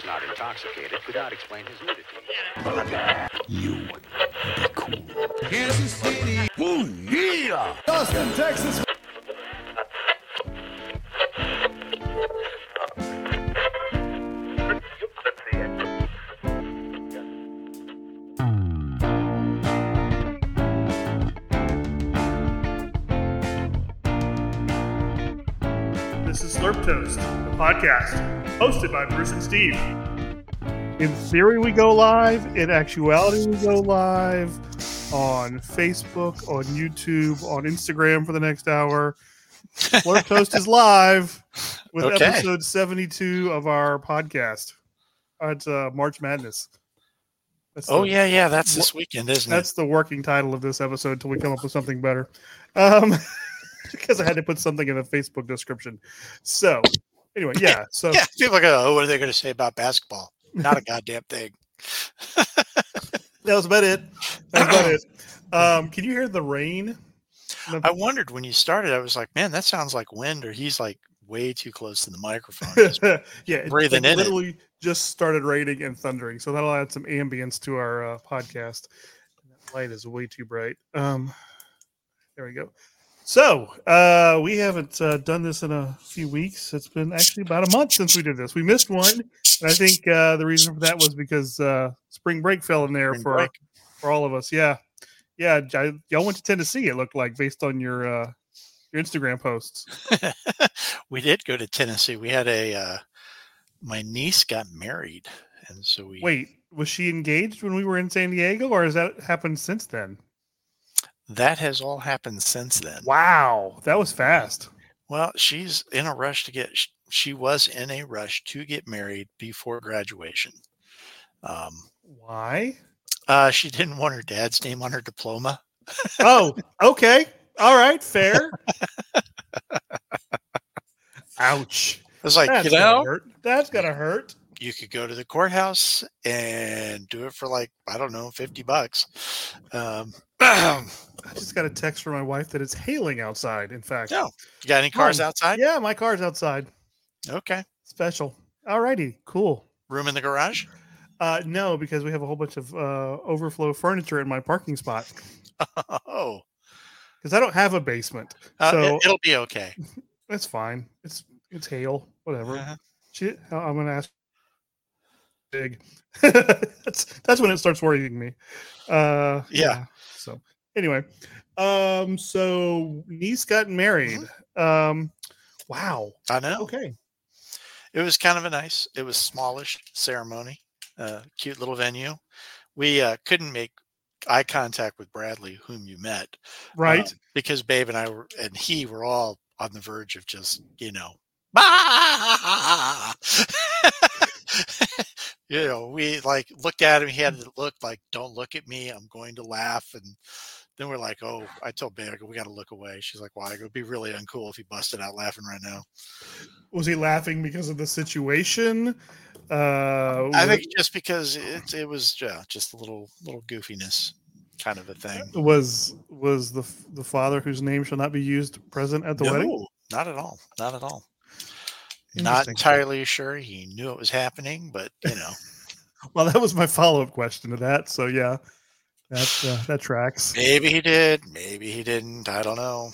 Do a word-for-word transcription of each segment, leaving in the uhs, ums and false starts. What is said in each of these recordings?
not intoxicated, could not explain his nudity. You be cool. Kansas City. Ooh, yeah! Austin, Texas. This is Slurp Toast, the podcast, hosted by Bruce and Steve. In theory, we go live. In actuality, we go live on Facebook, on YouTube, on Instagram for the next hour. Slurp Toast is live with Okay. episode seventy-two of our podcast. Uh, it's uh, March Madness. That's Oh, the, yeah, yeah. That's this weekend, isn't That's the working title of this episode until we come up with something better. Um, because I had to put something in the Facebook description. So, anyway, yeah. So it? Yeah, people go, oh, what are they going to say about basketball? Not a goddamn thing. that was about it. That was about it. Um, can you hear the rain? I wondered when you started, I was like, man, that sounds like wind, or he's like way too close to the microphone. Just yeah, it, breathing it in it. literally just started raining and thundering, so that'll add some ambience to our uh, podcast. That light is way too bright. Um, there we go. So uh, we haven't uh, done this in a few weeks. It's been actually about a month since we did this. We missed one, and I think uh, the reason for that was because uh, spring break fell in there Spring for break. for all of us. Yeah, yeah. I, y'all went to Tennessee. It looked like based on your uh, your Instagram posts. We did go to Tennessee. We had a, uh, my niece got married. And so we, Wait, was she engaged when we were in San Diego, or has that happened since then? that has all happened since then. Wow, that was fast. Well, she's in a rush to get, sh- she was in a rush to get married before graduation. Um, Why? uh, she didn't want her dad's name on her diploma. Oh, okay. All right, fair. Ouch. I was like, That's you know, gonna hurt. That's gonna hurt. you could go to the courthouse and do it for like, I don't know, fifty bucks. Um, I just got a text from my wife that it's hailing outside. In fact, no, you got any cars Oh, outside? yeah, my car's outside. Okay. Special. All righty, cool. Room in the garage? Uh, no, because we have a whole bunch of uh, overflow furniture in my parking spot Oh, because I don't have a basement, uh, so it, it'll be okay. it's fine. It's it's hail, whatever. Uh-huh. She, I'm gonna ask. Big. that's that's when it starts worrying me. Uh, Yeah. So anyway, um, so niece got married. Mm-hmm. Um, wow. I know. Okay. It was kind of a nice, it was smallish ceremony, uh, cute little venue. We uh, couldn't make eye contact with Bradley, whom you met. Right. um, because Babe and I were, and he were all on the verge of just, you know, you know, we like looked at him. He had to look like, don't look at me. I'm going to laugh. And then we're like, oh, I told Babe, I go, we got to look away. She's like, why? I go, it'd be really uncool if he busted out laughing right now. Was he laughing because of the situation? Uh, I think just because it, it was yeah, just a little little goofiness kind of a thing. was was the the father whose name shall not be used present at the wedding? No, not at all. Not at all. Not Interesting. entirely sure he knew it was happening, but you know. Well, that was my follow up question to that. So yeah, that uh, that tracks. Maybe he did, maybe he didn't. I don't know.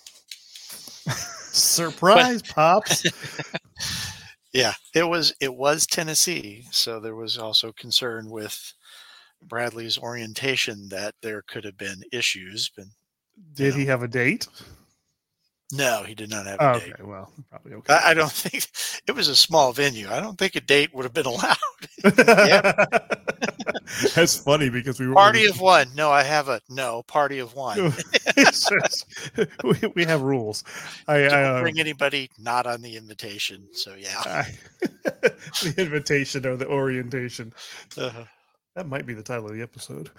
Surprise, pops. Yeah, it was it was Tennessee, so there was also concern with Bradley's orientation that there could have been issues, but Did know. he have a date? no, he did not have a Oh, date. okay, well, probably okay. I, I don't think it was a small venue. I don't think a date would have been allowed. Yeah. That's funny because we were Party of one. No, I have a no party of one. It's just- we, we have rules. I, I Don't uh, bring anybody not on the invitation. So yeah. I- the invitation or the orientation. Uh, That might be the title of the episode.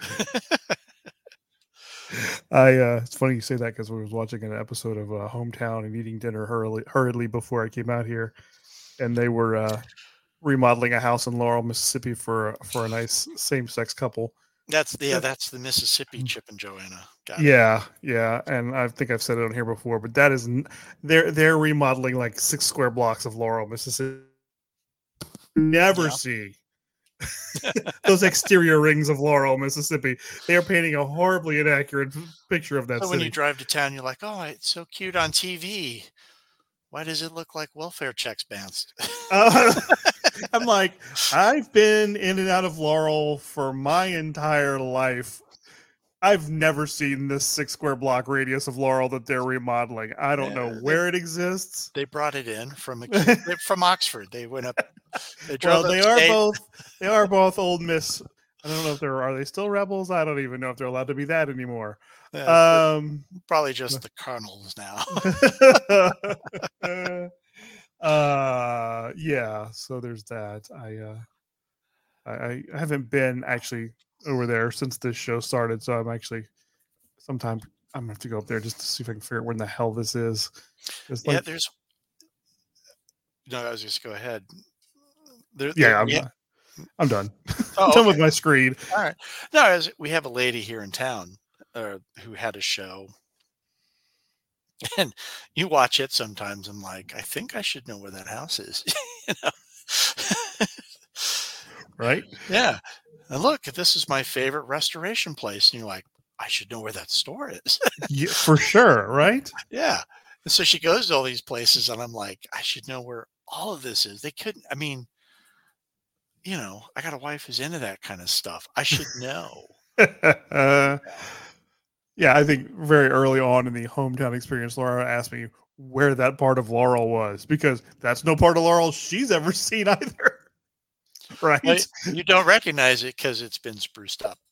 I uh it's funny you say that because we was watching an episode of uh, Hometown and eating dinner hurriedly, hurriedly before I came out here, and they were uh remodeling a house in Laurel, Mississippi for for a nice same sex couple. that's the yeah, that's the Mississippi Chip and Joanna. Got it. Yeah, yeah, and I think I've said it on here before, but that is n- they're they're remodeling like six square blocks of Laurel, Mississippi. never Yeah. see those exterior rings of Laurel, Mississippi. They are painting a horribly inaccurate picture of that So when city. you drive to town, you're like, oh, it's so cute on T V. Why does it look like welfare checks bounced? Uh, I'm like, I've been in and out of Laurel for my entire life. I've never seen this six square block radius of Laurel that they're remodeling. I don't Yeah, know they- where it exists. They brought it in from a kid, they're from Oxford. They went up. They Well, drove they are upstate. both they are both old Miss. I don't know if they're are they still rebels? I don't even know if they're allowed to be that anymore. Yeah, Um probably just the colonels now. uh yeah, so there's that. I uh I, I haven't been actually over there since this show started, so I'm actually sometime I'm gonna have to go up there just to see if I can figure out where in the hell this is. It's Yeah, like, there's. No, I was just go ahead. There, yeah, there- I'm, we ha- I'm done. oh, I'm done with okay. my screen. All right. No, as we have a lady here in town uh, who had a show, and you watch it sometimes. I'm like, I think I should know where that house is. you know? Right? Yeah. And look, this is my favorite restoration place. And you're like, I should know where that store is. Yeah, for sure, right? yeah. And so she goes to all these places, and I'm like, I should know where all of this is. They couldn't, I mean, you know, I got a wife who's into that kind of stuff. I should know. uh, yeah, I think very early on in the hometown experience, Laura asked me where that part of Laurel was because that's no part of Laurel she's ever seen either. Right? But you don't recognize it because it's been spruced up.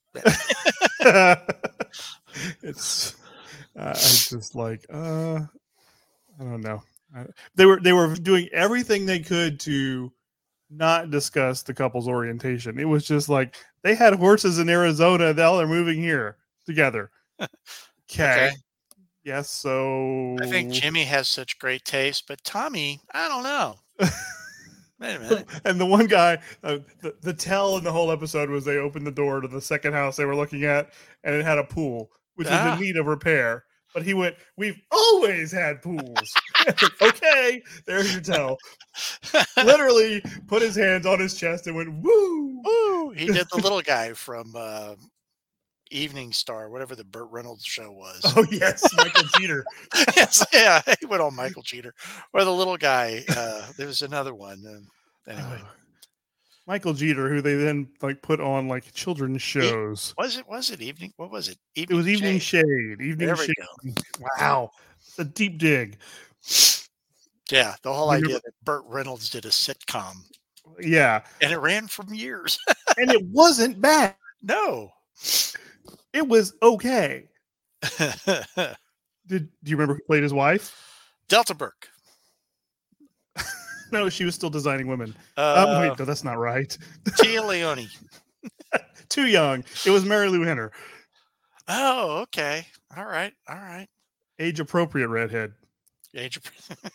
it's uh, I just like uh I don't know. I, they were they were doing everything they could to not discuss the couple's orientation. It was just like they had horses in Arizona. Now they're moving here together. Okay. Okay. Yes. So I think Jimmy has such great taste, but Tommy, I don't know. Wait a minute. and the one guy, uh, the, the tell in the whole episode was they opened the door to the second house they were looking at, and it had a pool, which was Ah. in need of repair. But he went, "We've always had pools." Okay, there's your tell. Literally put his hands on his chest and went, "Woo!" Woo! He did the little guy from uh, Evening Star, whatever the Burt Reynolds show was. Oh yes, Michael Jeter. yes, yeah, he went on Michael Jeter. Or the little guy. Uh, there was another one. Uh, anyway, Uh, Michael Jeter, who they then like put on like children's shows. was it? Was it evening? What was it? It was Evening Shade. Shade. Evening There we Shade. go. Wow, it's a deep dig. Yeah, the whole You idea remember- that Burt Reynolds did a sitcom, Yeah, and it ran from years. and it wasn't bad. no. It was okay. Did do you remember who played his wife? Delta Burke. No, she was still designing women. Uh, um, wait, no, that's not right. Tia Leone. Too young. It was Mary Lou Henner, Oh, okay. All right. All right. age appropriate redhead. Age of...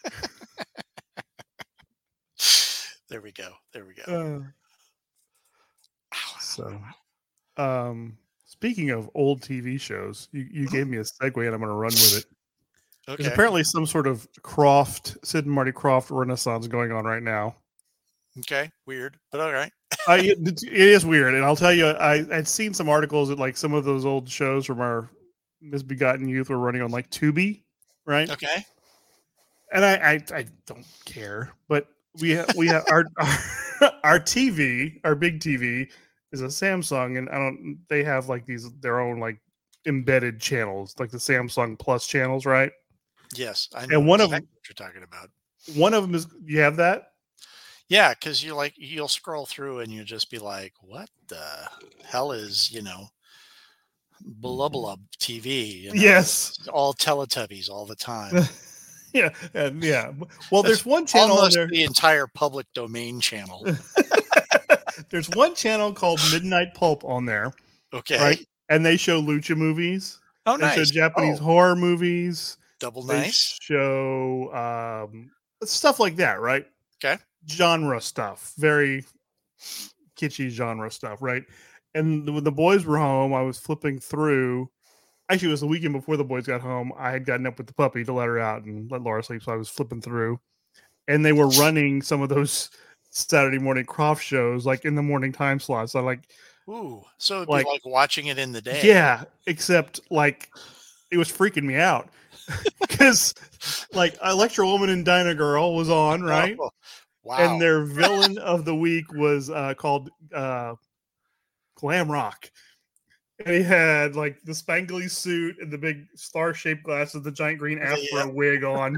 there we go. There we go. Uh, Ow, so, um, speaking of old T V shows, you, you gave me a segue, and I'm going to run with it. There's okay. apparently some sort of Croft, Sid and Marty Croft renaissance going on right now. Okay. Weird, but all right. I, it, it is weird, and I'll tell you, I I'd seen some articles that like some of those old shows from our misbegotten youth were running on like Tubi, right? Okay. And I I, I don't care, but we ha- we have our, our our T V, our big T V is a Samsung, and I don't they have like these their own like embedded channels, like the Samsung Plus channels, right? Yes. I know And one of exactly what you're talking about. One of them is you have that. Yeah, because you like you'll scroll through and you just be like, "What the hell is you know, blah blah T V?" You know? Yes. It's all Teletubbies all the time. Yeah, and yeah. Well, That's there's one channel on Almost there. the entire public domain channel. There's one channel called Midnight Pulp on there, Okay. right? And they show lucha movies. Oh, They nice. show Japanese Oh, horror movies. double They nice. show um, stuff like that, right? Okay. Genre stuff, very kitschy genre stuff, right? And when the boys were home, I was flipping through. Actually, it was the weekend before the boys got home. I had gotten up with the puppy to let her out and let Laura sleep, so I was flipping through, and they were running some of those Saturday morning Croft shows, like in the morning time slots. So like, Ooh, so it'd Like- be like watching it in the day. yeah, except like it was freaking me out because like Electro Woman and Dinah Girl was on, right? Oh, wow. And their villain of the week was uh, called uh, Glam Rock. And he had like the spangly suit and the big star-shaped glasses, the giant green afro Yeah. wig on.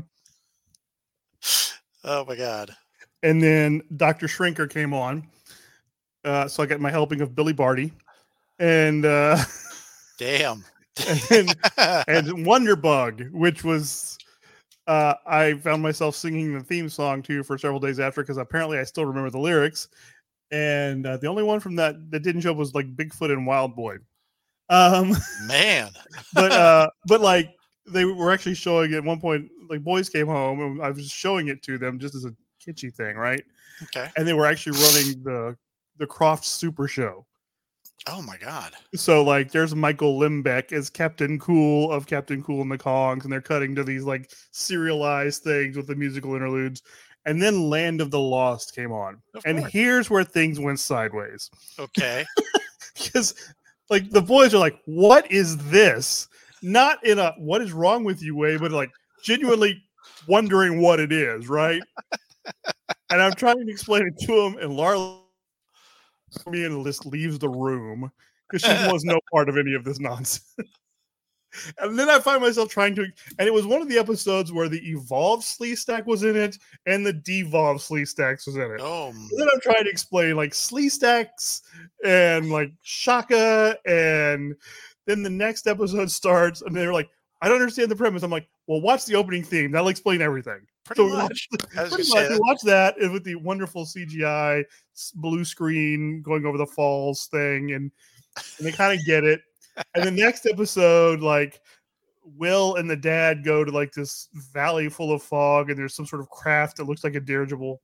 Oh my God. And then Doctor Shrinker came on. Uh, so I got my helping of Billy Barty. And uh, Damn. and, and Wonderbug, which was uh, I found myself singing the theme song too for several days after because apparently I still remember the lyrics. And uh, the only one from that that didn't show up was like Bigfoot and Wild Boy. Um, Man. but uh, but like they were actually showing it at one point. Like boys came home and I was showing it to them just as a kitschy thing, right? Okay. And they were actually running the the Croft Super Show. Oh my God. So like there's Michael Limbeck as Captain Cool of Captain Cool and the Kongs, and they're cutting to these like serialized things with the musical interludes. And then Land of the Lost came on. Of and course. here's where things went sideways. Okay. Because like the boys are like, what is this? Not in a what is wrong with you way, but like genuinely wondering what it is, right? And I'm trying to explain it to him, and Laura me and just leaves the room because she was no part of any of this nonsense. And then I find myself trying to, and it was one of the episodes where the evolved Sleestack was in it and the devolved Sleestacks was in it. Oh, And then I'm trying to explain like Sleestacks and like Shaka, and then the next episode starts, and they're like, I don't understand the premise. I'm like, well, watch the opening theme. That'll explain everything. pretty So we much. I was Pretty gonna much, say we that. watch that and with the wonderful C G I s- blue screen going over the falls thing, and and they kind of get it. And the next episode, like Will and the dad go to like this valley full of fog, and there's some sort of craft that looks like a dirigible,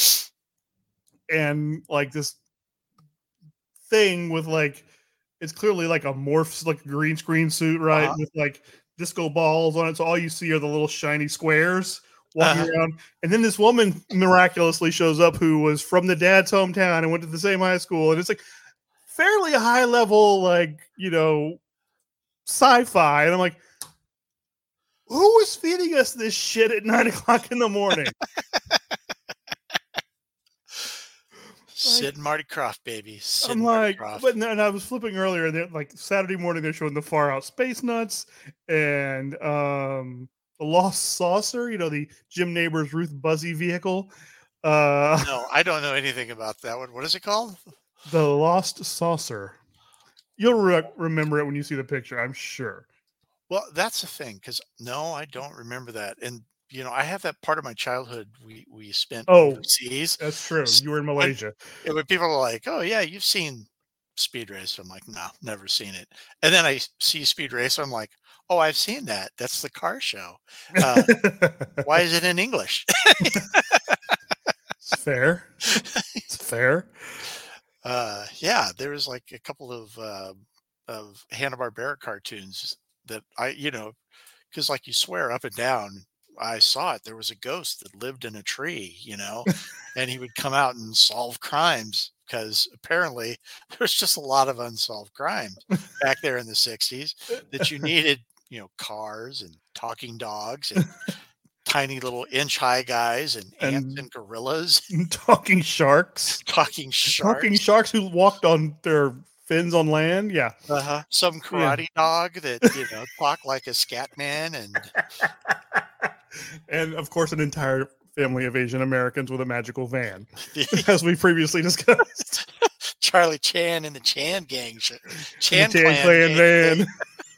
and like this thing with like it's clearly like a morphs like a green screen suit, right? Uh-huh. With like disco balls on it, so all you see are the little shiny squares walking Uh-huh. around. And then this woman miraculously shows up who was from the dad's hometown and went to the same high school, and it's like fairly high level, like, you know, sci-fi. And I'm like, who is feeding us this shit at nine o'clock in the morning? Sid and Marty Croft, baby. Sid I'm and Marty like, Croft. but then I was flipping earlier, and they're like Saturday morning they're showing the Far Out Space Nuts and um the Lost Saucer, you know, the Jim Neighbors Ruth Buzzy vehicle. Uh No, I don't know anything about that one. What is it called? the Lost Saucer. You'll re- remember it when you see the picture, I'm sure. Well, that's the thing, because no, I don't remember that. And you know, I have that part of my childhood we we spent Oh. overseas. That's true. You were in Malaysia. And when people are like, "Oh yeah, you've seen Speed Racer," I'm like, "No, never seen it." And then I see Speed Racer, I'm like, "Oh, I've seen that. That's the car show. Uh, why is it in English?" It's fair. It's fair. uh, yeah, there was like a couple of uh, of Hanna Barbera cartoons that I, you know, because like you swear up and down, I saw it. There was a ghost that lived in a tree, you know, and he would come out and solve crimes because apparently there's just a lot of unsolved crimes back there in the sixties that you needed, you know, cars and talking dogs and tiny little inch high guys and ants And- and gorillas, Talking sharks. talking sharks. Talking sharks who walked on their fins on land. Yeah. Uh-huh. Some karate dog that, you know, talked like a scat man, and And of course, an entire family of Asian Americans with a magical van, as we previously discussed. Charlie Chan and the Chan gang. sh- The Chan, Chan clan, Clan gang. van.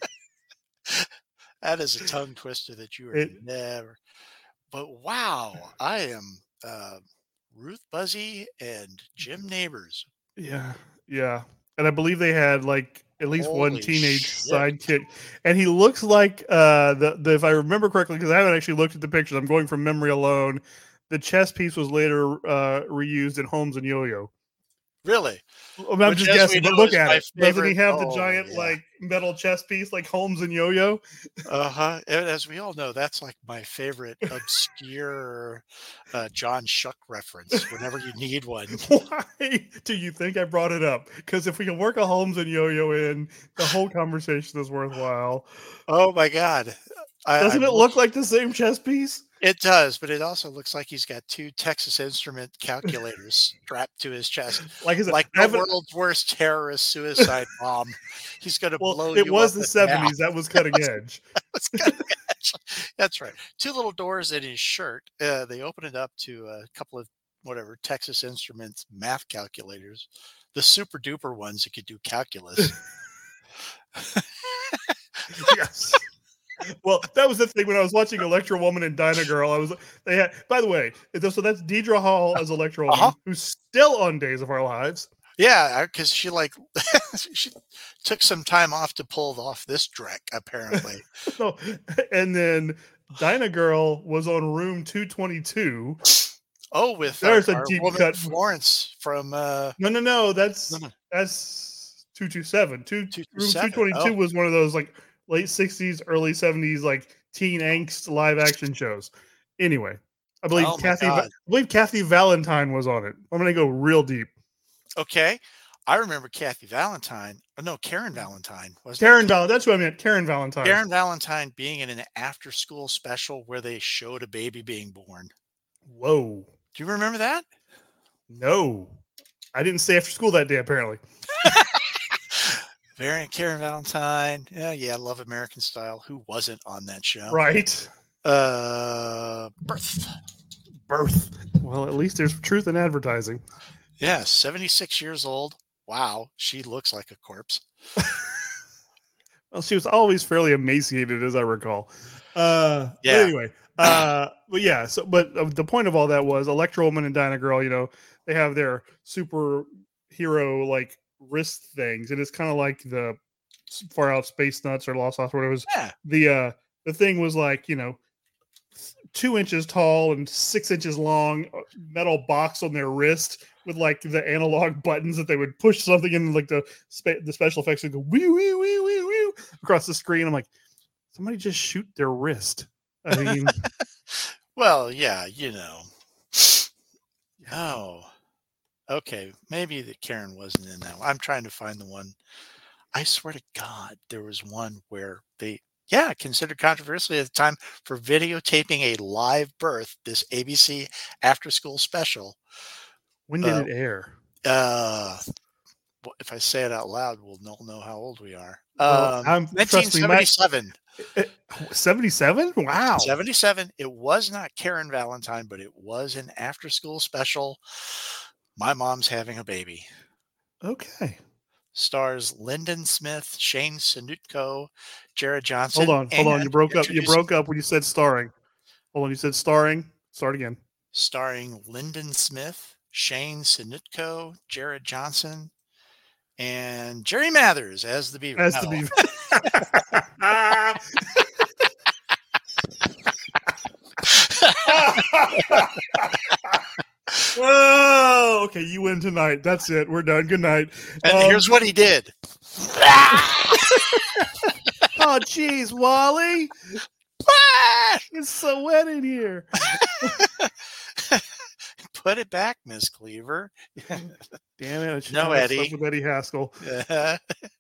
That is a tongue twister that you are It- never. But wow, I am uh, Ruth Buzzy and Jim Neighbors. Yeah, yeah. And I believe they had like at least one Holy teenage shit. sidekick, and he looks like uh, the, the if I remember correctly, because I haven't actually looked at the pictures. I'm going from memory alone. The chess piece was later uh, reused in Holmes and Yo-Yo. Really? I'm Which, just as we guessing, but know, look is at my it. Doesn't he favorite- have the oh, giant yeah. like metal chess piece like Holmes and Yo-Yo? Uh-huh. And as we all know, that's like my favorite obscure uh, John Shuck reference whenever you need one. Why do you think I brought it up? Because if we can work a Holmes and Yo-Yo in, the whole conversation is worthwhile. Oh my God. I, Doesn't I'm it look look- like the same chess piece? It does, but it also looks like he's got two Texas Instrument calculators strapped to his chest. Like, is it, Like I the haven't- world's worst terrorist suicide bomb. He's going to well, blow it you was up the with seventies. That was cutting edge. That's cutting edge. That's right. Two little doors in his shirt. Uh, they open it up to a couple of whatever Texas Instruments math calculators, the super duper ones that could do calculus. Yes. Well, that was the thing when I was watching Electro Woman and Dyna Girl. I was they had. By the way, so that's Deidre Hall as Electro Woman, Uh-huh. who's still on Days of Our Lives. Yeah, because she like she took some time off to pull off this trick, apparently. So, and then Dyna Girl was on Room two twenty-two. Oh, with There's our, a our deep woman cut. Florence from uh, No, no, no. That's No, no. that's two twenty-seven. Two, two Room twenty-seven. two twenty-two Oh. was one of those like late sixties, early seventies, like teen angst live action shows. Anyway, I believe Oh my Kathy. God. I believe Kathy Valentine was on it. I'm gonna go real deep. Okay. I remember Kathy Valentine. Oh, no, Karen Valentine. Wasn't it? Karen Val. That's what I meant. Karen Valentine. Karen Valentine being in an after school special where they showed a baby being born. Whoa. Do you remember that? No, I didn't stay after school that day. Apparently. Variant Karen Valentine. Yeah, yeah, Love American Style. Who wasn't on that show? Right. Uh, Birth. Birth. Well, at least there's truth in advertising. Yeah, seventy-six years old. Wow, she looks like a corpse. Well, she was always fairly emaciated, as I recall. Uh, but Yeah. Anyway, uh, but yeah. So, but uh, the point of all that was Electro Woman and Dyna Girl. You know, they have their superhero like wrist things, and it's kind of like the Far Out Space Nuts or Lost House, whatever it was. Yeah. The uh, the thing was like you know, two inches tall and six inches long, uh, metal box on their wrist with like the analog buttons that they would push something in, like the spe- the special effects would go wee wee wee wee wee across the screen. I'm like, somebody just shoot their wrist. I mean, Well, yeah, you know. Oh, okay. Maybe that Karen wasn't in that one. I'm trying to find the one. I swear to God, there was one where they, yeah, considered controversially at the time for videotaping a live birth, this A B C after school special. when did Uh, it air? Uh, well, if I say it out loud, we'll know, know how old we are. Well, Um, I'm- trust me, my- nineteen seventy-seven. seventy-seven? Wow. seventy-seven. It was not Karen Valentine, but it was an after school special. My mom's having a baby. Okay. Stars Lyndon Smith, Shane Sunutko, Jared Johnson. Hold on. Hold on. You and broke up. You introducing- broke up when you said starring. Hold on. You said starring. Start again. Starring Lyndon Smith, Shane Sunutko, Jared Johnson, and Jerry Mathers as the beaver. Has No. to be. Whoa. Okay. You win tonight. That's it. We're done. Good night. And Um, here's what he did. Oh, geez, Wally. Ah! It's so wet in here. Put it back, Miss Cleaver. Damn it. I should No, have stuck Eddie. With Eddie Haskell. that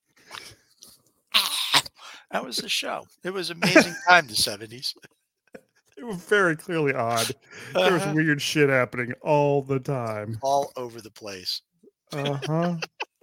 was the show. It was an amazing time, the seventies. They were very clearly odd. There was Uh-huh. weird shit happening all the time. All over the place. Uh huh.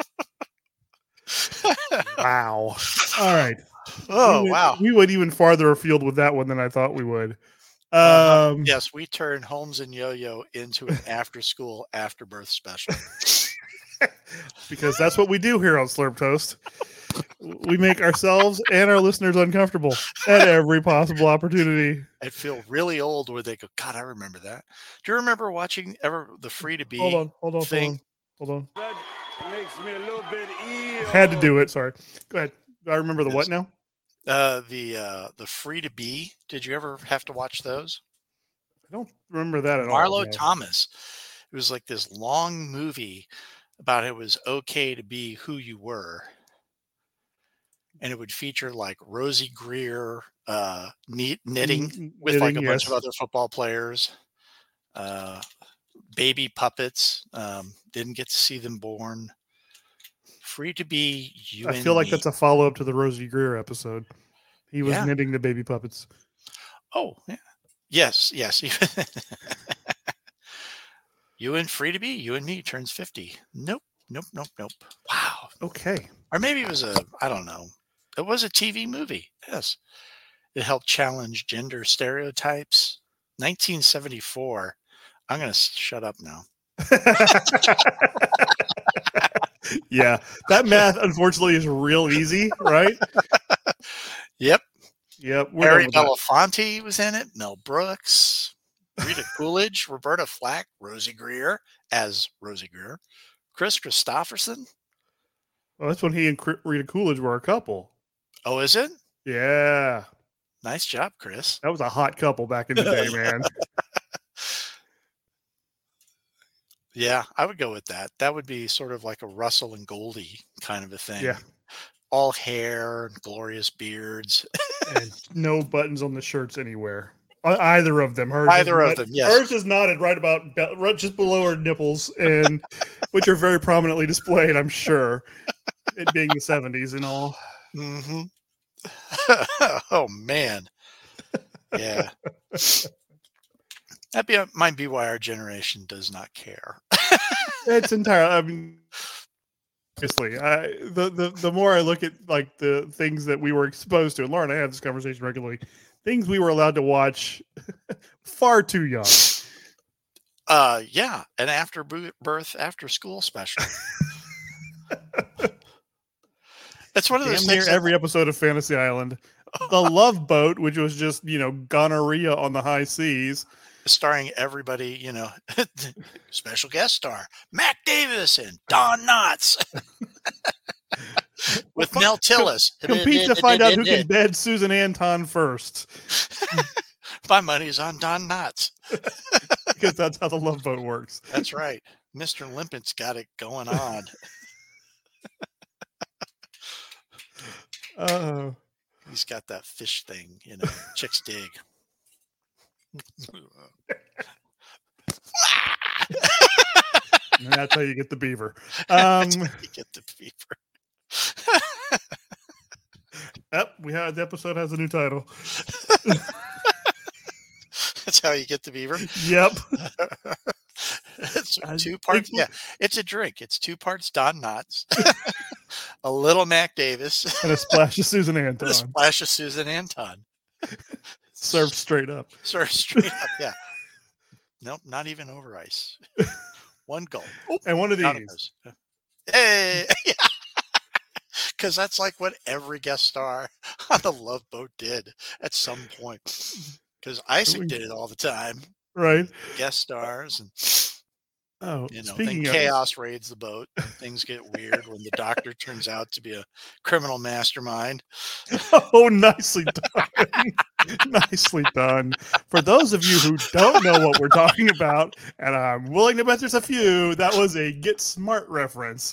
Wow. All right. Oh, we went, wow. We went even farther afield with that one than I thought we would. Uh-huh. Um, Yes, we turned Holmes and Yo-Yo into an after-school, after-birth special. because that's what we do here on Slurp Toast. We make ourselves and our listeners uncomfortable at every possible opportunity. I'd feel really old where they go, God, I remember that. Do you remember watching ever the Free to Be Hold on, hold on, thing? hold on, hold That makes me a little bit ill. on. Had to do it. Sorry. Go ahead. Do I remember the what now? Uh, the uh, the Free to Be. Did you ever have to watch those? I don't remember that at all. Marlo no. Thomas. It was like this long movie about it was okay to be who you were. And it would feature like Rosie Greer uh, knit, knitting N- with like a knitting, bunch yes. of other football players, uh, baby puppets. Um, didn't get to see them born. Free to be you I and feel like me. that's a follow up to the Rosie Greer episode. He was Yeah. knitting the baby puppets. Oh, yeah. Yes, yes. You and Free to Be, you and me turns fifty. Nope, nope, nope, nope. Wow. Okay. Or maybe it was a, I don't know. It was a T V movie. Yes. It helped challenge gender stereotypes. nineteen seventy-four. I'm going to shut up now. Yeah. That math, unfortunately, is real easy, right? Yep. Yep. We're Harry done with that. Belafonte was in it. Mel Brooks, Rita Coolidge, Roberta Flack, Rosie Greer as Rosie Greer, Chris Christopherson. Well, that's when he and Cr- Rita Coolidge were a couple. Oh, is it? Yeah. Nice job, Chris. That was a hot couple back in the day, man. Yeah, I would go with that. That would be sort of like a Russell and Goldie kind of a thing. Yeah. All hair and glorious beards. And no buttons on the shirts anywhere. E- Either of them. Hers is Either of nut- them, yes. Hers is knotted right about be- right just below her nipples, and which are very prominently displayed, I'm sure. It being the seventies and all. Mm-hmm. Oh, man. Yeah. That be, might be why our generation does not care. It's entirely. I mean, obviously, I, the the the more I look at like the things that we were exposed to, and Lauren and I have this conversation regularly. Things we were allowed to watch far too young. Uh, yeah, an after bo- birth, after school special. It's one of those Damn near things. that- every episode of Fantasy Island. The Love Boat, which was just you know gonorrhea on the high seas. starring everybody, you know, special guest star Mac Davis and Don Knotts with Nell Tillis. Compete to find out who can bed Susan Anton first, My money's on Don Knotts. because that's how the Love Boat works. That's right. Mister Limpet's got it going on. Oh, He's got that fish thing, you know, chicks dig. and that's how you get the beaver. Um, That's how you get the beaver. Yep, we had the episode has a new title. That's how you get the beaver. Yep. It's I two parts. think we- Yeah, it's a drink. It's two parts Don Knotts, a little Mac Davis, And a splash of Susan and a Anton. splash of Susan Anton. Served straight up. Sort of straight up. Yeah. Nope, not even over ice. One gulp. Oh, And one of out of these. those. Hey, because that's like what every guest star on the Love Boat did at some point. Because Isaac did it all the time. Right. Guest stars, and Oh, you know, speaking then of chaos raids the boat. And things get weird when the doctor turns out to be a criminal mastermind. Oh, nicely done. Nicely done. For those of you who don't know what we're talking about, and I'm willing to bet there's a few, that was a Get Smart reference.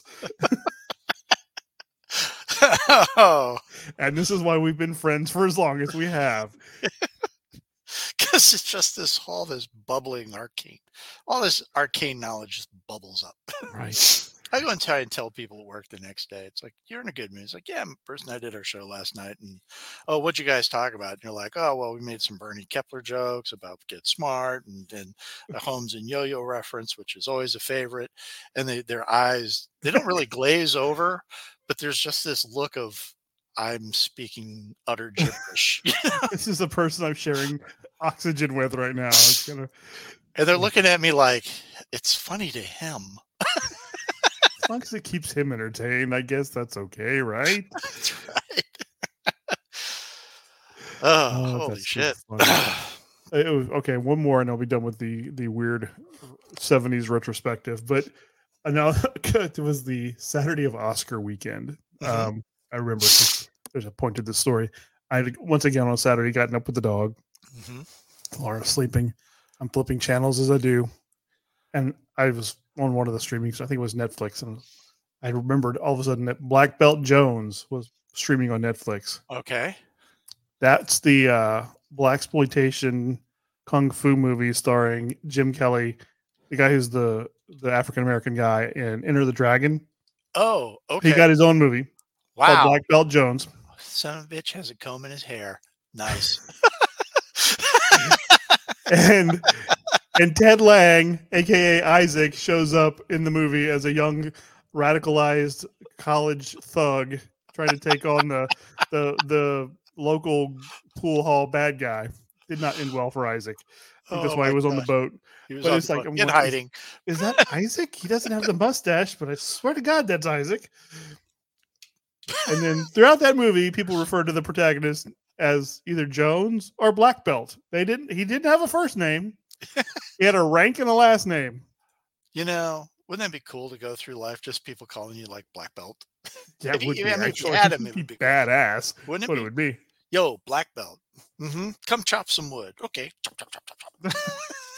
Oh, And this is why we've been friends for as long as we have. because it's just this all this bubbling arcane, all this arcane knowledge just bubbles up. Right. I go and try and tell people at work the next day. It's like, you're in a good mood. It's like, yeah, person I did our show last night. And, oh, what'd you guys talk about? And you're like, oh, well, we made some Bernie Kepler jokes about Get Smart and, and a Holmes and Yo-Yo reference, which is always a favorite. And they, their eyes, they don't really glaze over, but there's just this look of, I'm speaking utter gibberish. This is the person I'm sharing oxygen with right now. It's gonna, And they're looking at me like, it's funny to him. as long as it keeps him entertained, I guess that's okay, right? That's right. Oh, Oh, holy that's too shit. funny. It was, okay, one more, and I'll be done with the the weird seventies retrospective. But uh, now it was the Saturday of Oscar weekend. Mhm. Um, I remember 'cause there's a point to this story. I had, once again on Saturday gotten up with the dog. Mhm. Laura's sleeping. I'm flipping channels as I do. and I was on one of the streamings. I think it was Netflix, and I remembered all of a sudden that Black Belt Jones was streaming on Netflix. Okay. That's the uh, blaxploitation kung fu movie starring Jim Kelly, the guy who's the the African American guy in Enter the Dragon. Oh, okay. He got his own movie called wow. Black Belt Jones. Son of a bitch has a comb in his hair. Nice. and and Ted Lang, aka Isaac, shows up in the movie as a young radicalized college thug trying to take on the the the local pool hall bad guy. Did not end well for Isaac. I think that's Oh why my he was on the gosh. boat. He was But on it's the like, boat, I'm in like, hiding. Is that Isaac? He doesn't have the mustache, but I swear to God, that's Isaac. And then throughout that movie, people refer to the protagonist as either Jones or Black Belt. They didn't. He didn't have a first name. He had a rank and a last name. You know, wouldn't that be cool to go through life just people calling you like Black Belt? That If you- would be I mean, if you actually had him, it it'd be would be cool. badass. Wouldn't it What be? it would be. Yo, Black Belt. Mm-hmm. Come chop some wood. Okay. Chop, chop, chop, chop, chop.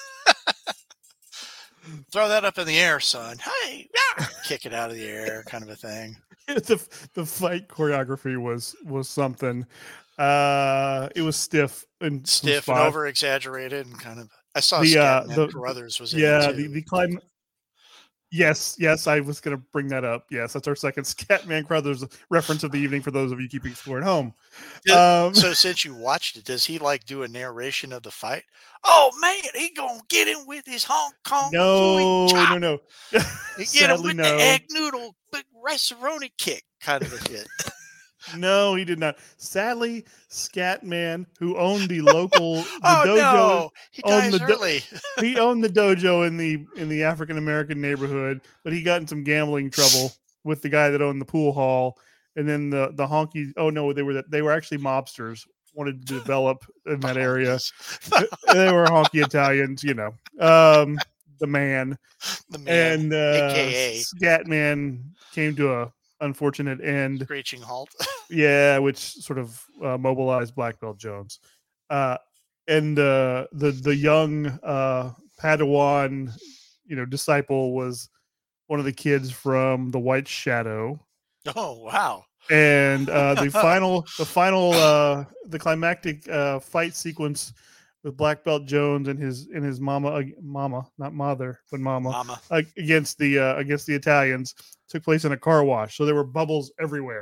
Throw that up in the air, son. Hey, ah! Kick it out of the air, kind of a thing. the the fight choreography was was something. Uh, it was stiff and some Stiff and spots. over exaggerated and kind of. I saw The, uh, Scatman the- Carruthers was in Yeah, it the too. the climb. Yes, yes, I was going to bring that up. Yes, that's our second Scatman Crothers reference of the evening for those of you keeping score at home. Did- Um, So since you watched it, does he like do a narration of the fight? Oh man, he gonna get him with his Hong Kong no, Fooey chop. no, no. He get him Sadly, with no. the egg noodle big rice-a-roni kick, kind of a shit. No, he did not. Sadly, Scatman, who owned the local the oh dojo, no, he on dies the do- early. he owned the dojo in the in the African American neighborhood, but he got in some gambling trouble with the guy that owned the pool hall, and then the the honky. Oh no, they were they were actually mobsters. Wanted to develop in that area. They were honky Italians, you know. Um, the man the man, and uh, A K A Scatman came to a unfortunate end. screeching halt. Yeah, which sort of uh, mobilized Black Belt Jones, uh, and uh, the the young uh, Padawan, you know, disciple was one of the kids from the White Shadow, Oh wow. and uh, the final the final uh, the climactic uh, fight sequence with Black Belt Jones and his and his mama uh, mama not mother but mama Mama. uh, against the uh, against the Italians took place in a car wash, so there were bubbles everywhere.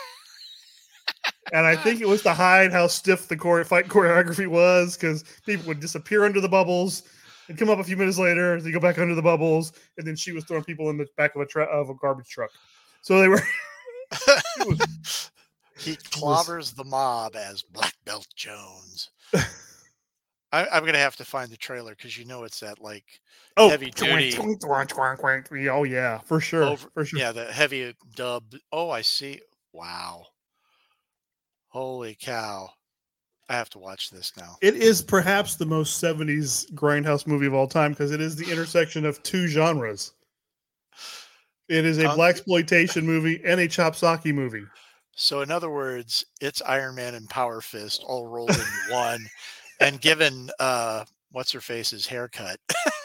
And I think it was to hide how stiff the chore- fight choreography was, because people would disappear under the bubbles and come up a few minutes later. They go back under the bubbles, and then she was throwing people in the back of a tra- of a garbage truck. So they were. it was, He clobbers the mob as Black Belt Jones. I, I'm gonna have to find the trailer because you know it's that like oh, heavy duty. twink, twink, twink, twink, twink. Oh yeah, for sure, over, for sure. yeah, the heavy dub. Oh, I see. Wow. Holy cow. I have to watch this now. It is perhaps the most seventies grindhouse movie of all time because it is the intersection of two genres. It is a Kung- blaxploitation movie and a chopsaki movie. So, in other words, it's Iron Man and Power Fist all rolled in one, and given uh, what's her face's haircut,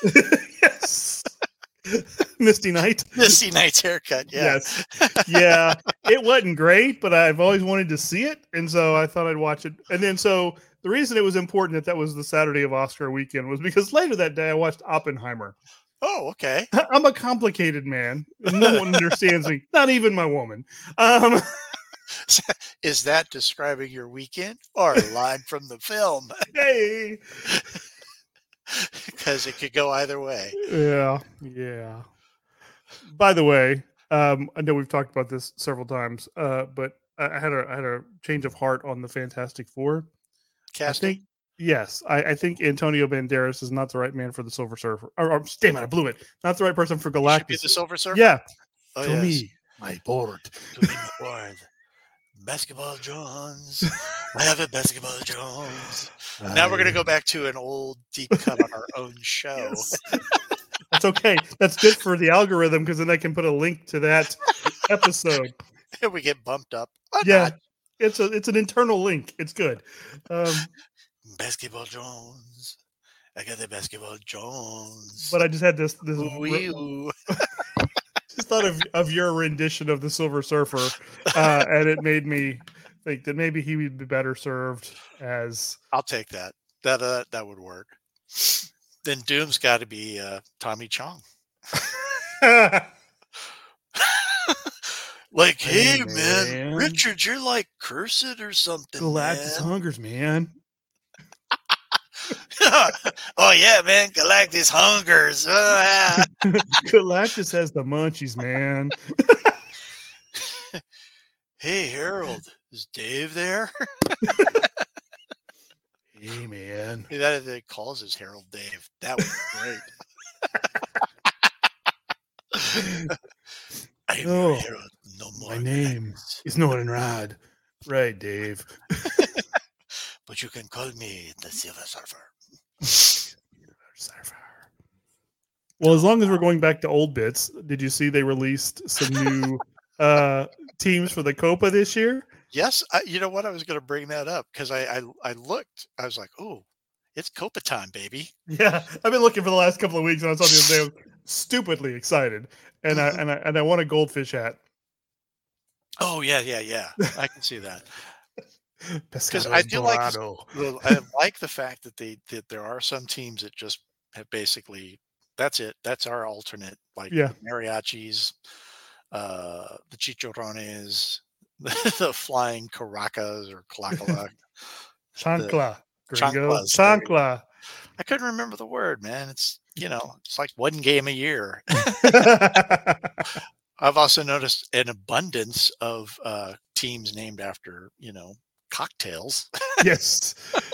Yes. Misty Knight. Misty Knight's haircut. Yeah. Yes. Yeah. It wasn't great, but I've always wanted to see it. And so I thought I'd watch it. And then so the reason it was important that that was the Saturday of Oscar weekend was because later that day I watched Oppenheimer. Oh, okay. I'm a complicated man. No one understands me, not even my woman. Um, Is that describing your weekend or a line from the film? hey. Because it could go either way. Yeah. Yeah. By the way, um, I know we've talked about this several times, uh, but I I had a I had a change of heart on the Fantastic Four. Casting. I think yes, I, I think Antonio Banderas is not the right man for the Silver Surfer. Or, or damn it, I blew it. Not the right person for He should be Galactus. the Silver Surfer? Yeah, Oh, to yes. me, my board. To me, my board. Basketball Jones. I have a Basketball Jones. Now we're going to go back to an old deep cut on our own show. Yes. That's okay. That's good for the algorithm because then I can put a link to that episode. we get bumped up. Or Yeah, not. it's a it's an internal link. It's good. Um, Basketball Jones. I got the basketball Jones. But I just had this this Ooh, re- ooh. just thought of, of your rendition of the Silver Surfer, uh, and it made me think that maybe he would be better served as. I'll take that. That uh, that would work. Then Doom's got to be uh, Tommy Chong. Like, hey, Hey, man, man. Richard, you're like cursed or something. Galactus man. hungers, man. Oh yeah, man, Galactus hungers. Oh, yeah. Galactus has the munchies, man. Hey, Harold, is Dave there? Hey, man. Hey, that that calls his Harold Dave. That would be great. I'm your Oh, Harold. No more. My name Galactus. is Norton Rod. Right, Dave. But you can call me the Silver Surfer. Well, as long as we're going back to old bits, did you see they released some new uh, teams for the Copa this year? Yes, I, you know what? I was going to bring that up because I, I I looked. I was like, oh, it's Copa time, baby. Yeah, I've been looking for the last couple of weeks, and I saw the other day. I was stupidly excited, and I and I and I want a goldfish hat. Oh yeah, yeah, yeah. I can see that. Because I do like this- Well, I like the fact that they that there are some teams that just have basically that's it. That's our alternate, like Yeah. mariachis, uh, the chicharrones, the, the flying caracas or clacala. Chancla, gringo, chanclas, there you go. chancla. I couldn't remember the word, man. It's you know, it's like one game a year. I've also noticed an abundance of uh, teams named after you know cocktails. Yes.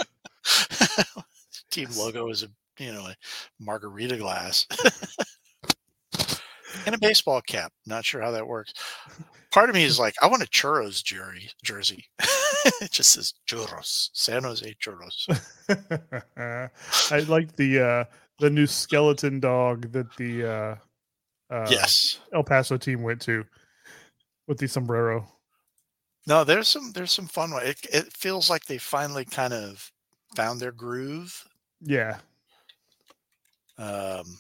Team logo is a you know a margarita glass and a baseball cap. Not sure how that works. Part of me is like, I want a churros jersey. Jersey. It just says churros, San Jose churros. I like the uh, the new skeleton dog that the uh, uh, Yes. El Paso team went to with the sombrero. No, there's some there's some fun one. It it feels like they finally kind of found their groove. Yeah. Um,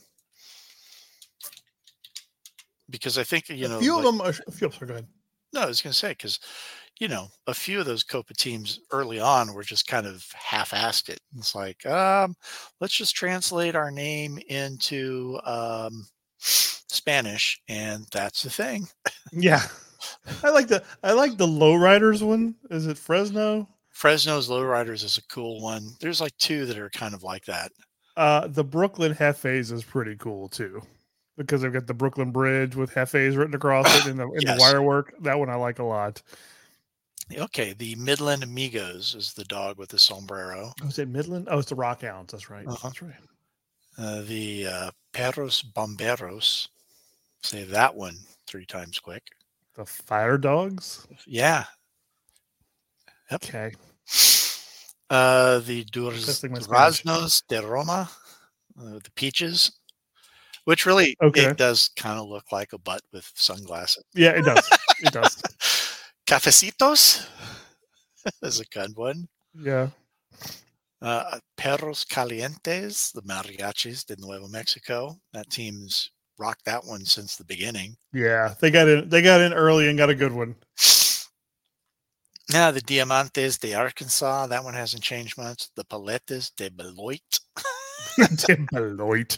because I think you know a few like- of them are. A few, sorry, go ahead. No, I was going to say because you know a few of those Copa teams early on were just kind of half-assed it. It's like, um, let's just translate our name into um, Spanish, and that's the thing. Yeah. I like the I like the lowriders one. Is it Fresno? Fresno's Lowriders is a cool one. There's like two that are kind of like that. Uh, the Brooklyn Hefes is pretty cool too, because they've got the Brooklyn Bridge with Hefes written across it in the in Yes. the wire work. That one I like a lot. Okay, the Midland Amigos is the dog with the sombrero. Oh, is it Midland? Oh, it's the Rock Hounds. That's right. Uh-huh. That's right. Uh, the uh, Perros Bomberos. Say that one three times quick. The Fire Dogs. Yeah. Okay. Uh, the Dur- Testing my Spanish. Duraznos de Roma, uh, the peaches, which really Okay. it does kind of look like a butt with sunglasses. Yeah, it does. It does. Cafecitos is a good one. Yeah. Uh, Perros Calientes, the Mariachis de Nuevo Mexico. That team's rocked that one since the beginning. Yeah. They got in. They got in early and got a good one. Now the Diamantes de Arkansas. That one hasn't changed much. The Paletes de Beloit. Tim Beloit.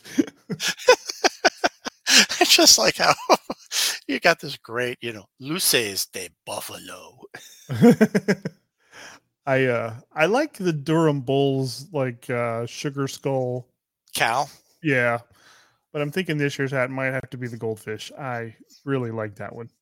It's just like how you got this great, you know, Luces de Buffalo. I uh I like the Durham Bulls like uh Sugar Skull. Cal. Yeah. But I'm thinking this year's hat might have to be the Goldfish. I really like that one.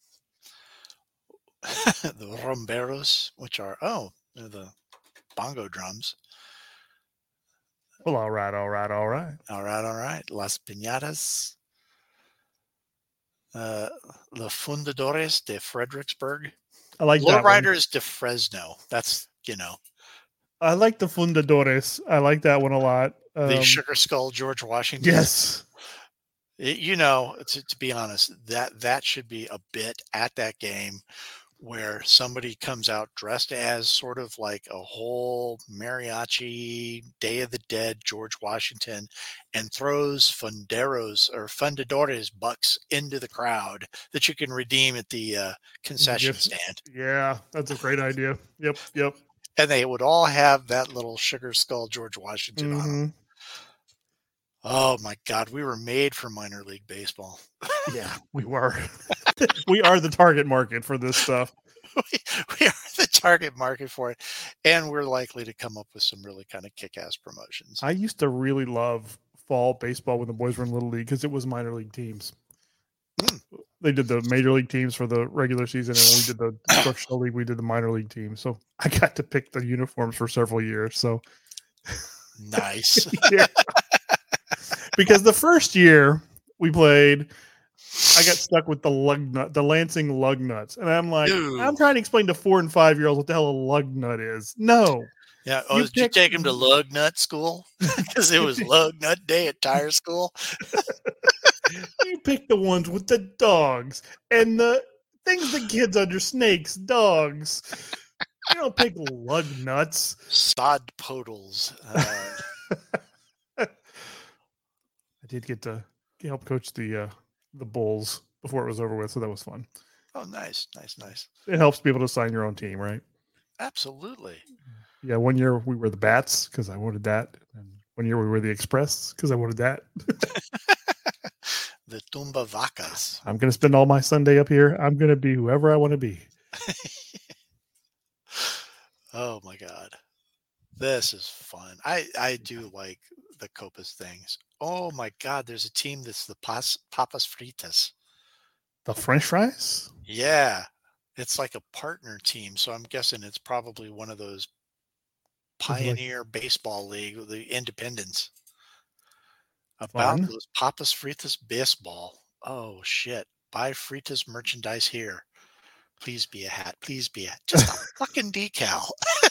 The Romberos, which are, oh, they're the bongo drums. Well, all right, all right, all right. All right, all right. Las Piñatas. Uh, the Fundadores de Fredericksburg. I like that one. Lowriders de Fresno. That's, you know, I like the Fundadores. I like that one a lot. the Um, Sugar Skull George Washington. yes. It- you know, to, to be honest, that that should be a bit at that game where somebody comes out dressed as sort of like a whole mariachi Day of the Dead George Washington and throws funderos or fundadores bucks into the crowd that you can redeem at the uh, concession Gift- stand. Yeah, that's a great idea. Yep, yep. And they would all have that little sugar skull George Washington on them. Mhm. Oh my God, we were made for minor league baseball. Yeah, we were. We are the target market for this stuff. we, we are the target market for it. And we're likely to come up with some really kind of kick-ass promotions. I used to really love fall baseball when the boys were in Little League because it was minor league teams. Mm. They did the major league teams for the regular season, and when we did the instructional league, we did the minor league team. So I got to pick the uniforms for several years. So Nice. yeah. Because the first year we played, I got stuck with the lug nut, the Lansing lug nuts, and I'm like, Ew. I'm trying to explain to four and five year olds what the hell a lug nut is. No, Yeah. Oh, You did you pick- take him to lug nut school? Because it was lug nut day at tire school. you pick the ones with the dogs and the things the kids under snakes, dogs. You don't pick lug nuts. Sod podals. Uh, I did get to help coach the uh, the Bulls before it was over with, so that was fun. oh, nice, nice, nice. It helps be able to sign your own team, right? Absolutely. Yeah, one year we were the Bats because I wanted that, and one year we were the Express because I wanted that. The Tumba Vacas. I'm going to spend all my Sunday up here. I'm going to be whoever I want to be. Oh my God. This is fun. I, I do like the Copas things. Oh my God. There's a team that's the Pas, Papas Fritas. The French fries? Yeah. It's like a partner team. So I'm guessing it's probably one of those like- Pioneer Baseball League, the independents. About Fun. those Papas Fritas baseball. Oh shit. Buy Fritas merchandise here. Please be a hat. Please be a just a fucking decal.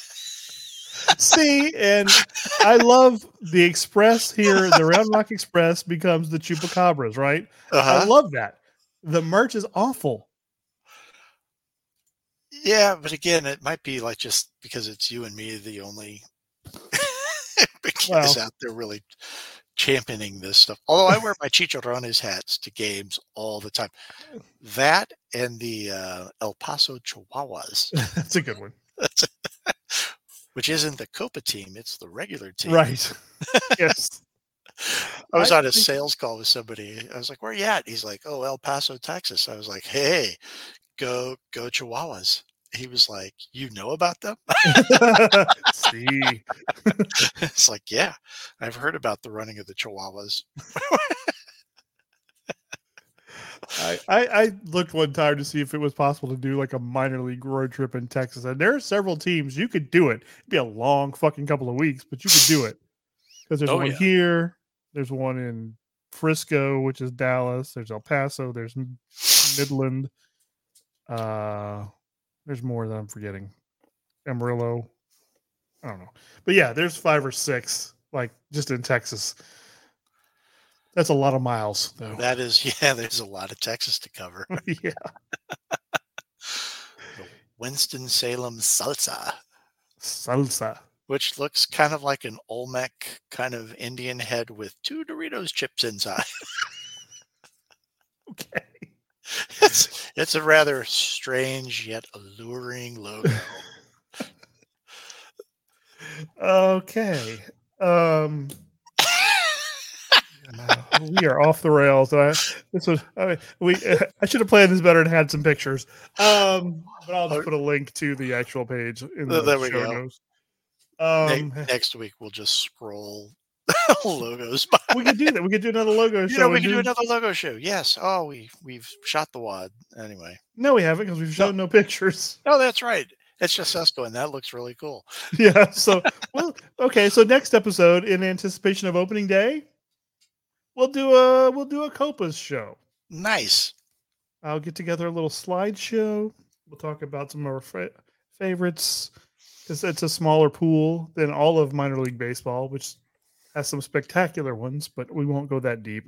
See, and I love the Express here. The Round Rock Express becomes the Chupacabras, right? I Uh-huh. love that. The merch is awful. Yeah, but again, it might be like just because it's you and me, the only big guys Well. out there really championing this stuff. Although I wear my Chicharrones hats to games all the time. That and the uh, El Paso Chihuahuas, That's a good one. which isn't the Copa team, it's the regular team. Right. Yes. I was I on a think- sales call with somebody. I was like, "Where you at?" He's like, "Oh, El Paso, Texas." I was like, "Hey, go go Chihuahuas." He was like, "You know about them?" See. It's like, "Yeah, I've heard about the running of the Chihuahuas." I, I, I looked one time to see if it was possible to do like a minor league road trip in Texas. And there are several teams you could do it. It'd be a long fucking couple of weeks, but you could do it. Because there's Oh, one yeah. here, there's one in Frisco, which is Dallas, there's El Paso, there's M- Midland. Uh there's more that I'm forgetting. Amarillo. I don't know. But yeah, there's five or six, like just in Texas. That's a lot of miles, though. That is, yeah, there's a lot of Texas to cover. Yeah. The Winston-Salem salsa, Salsa. which looks kind of like an Olmec kind of Indian head with two Doritos chips inside. Okay. It's, it's a rather strange yet alluring logo. Okay. Um uh, we are off the rails. I, this was I mean, we. I should have planned this better and had some pictures. Um, but I'll just put a link to the actual page in the There we show go. notes. Ne- Um, next week, we'll just scroll logos by. we could do that. We could do another logo You show. know, we and can do another logo show. Yes. Oh, we we've shot the wad. Anyway. No, we haven't because we've shown no pictures. Oh, that's right. It's just us going. That looks really cool. Yeah. So, well, okay. So next episode, in anticipation of opening day, we'll do a we'll do a Copas show. Nice. I'll get together a little slideshow. We'll talk about some of our fa- favorites because it's a smaller pool than all of minor league baseball, which has some spectacular ones, but we won't go that deep.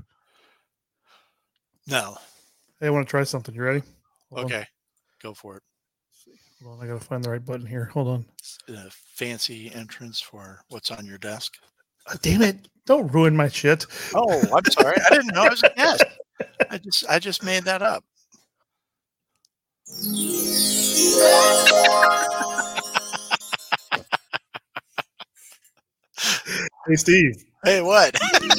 No. Hey, I want to try something. You ready? Hold on. Okay. Go for it. Hold on, I gotta find the right button here. Hold on. A fancy entrance for what's on your desk. Oh, damn it! Don't ruin my shit. Oh, I'm sorry. I didn't know it was a guest. I just I just made that up. Hey, Steve. Hey, what?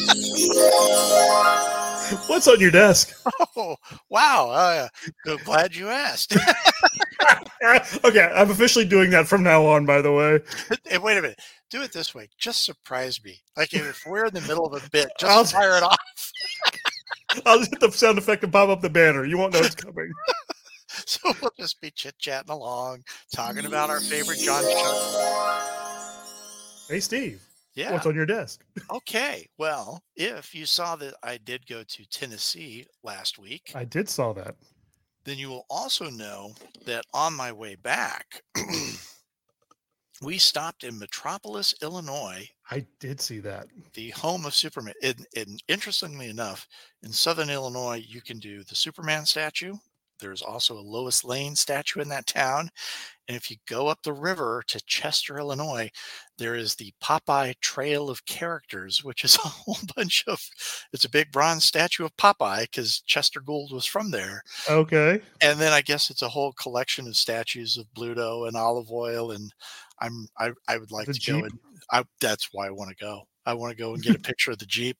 What's on your desk? Oh, wow. Uh, I'm glad you asked. Okay, I'm officially doing that from now on, by the way. Hey, wait a minute. Do it this way. Just surprise me. Like if we're in the middle of a bit, just I'll- fire it off. I'll just hit the sound effect and pop up the banner. You won't know it's coming. So we'll just be chit-chatting along, talking about our favorite John Chuck. Hey, Steve. Yeah. What's on your desk? Okay. Well, if you saw that I did go to Tennessee last week, I did saw that. then you will also know that on my way back, we stopped in Metropolis, Illinois, I did see that. the home of Superman. And, and interestingly enough, in Southern Illinois, you can do the Superman statue. There's also a Lois Lane statue in that town. And if you go up the river to Chester, Illinois, there is the Popeye Trail of Characters, which is a whole bunch of, it's a big bronze statue of Popeye because Chester Gould was from there. Okay. And then I guess it's a whole collection of statues of Bluto and Olive Oyl. And I'm, I, I would like The to Jeep? go and I, that's why I want to go. I want to go and get a picture of the Jeep.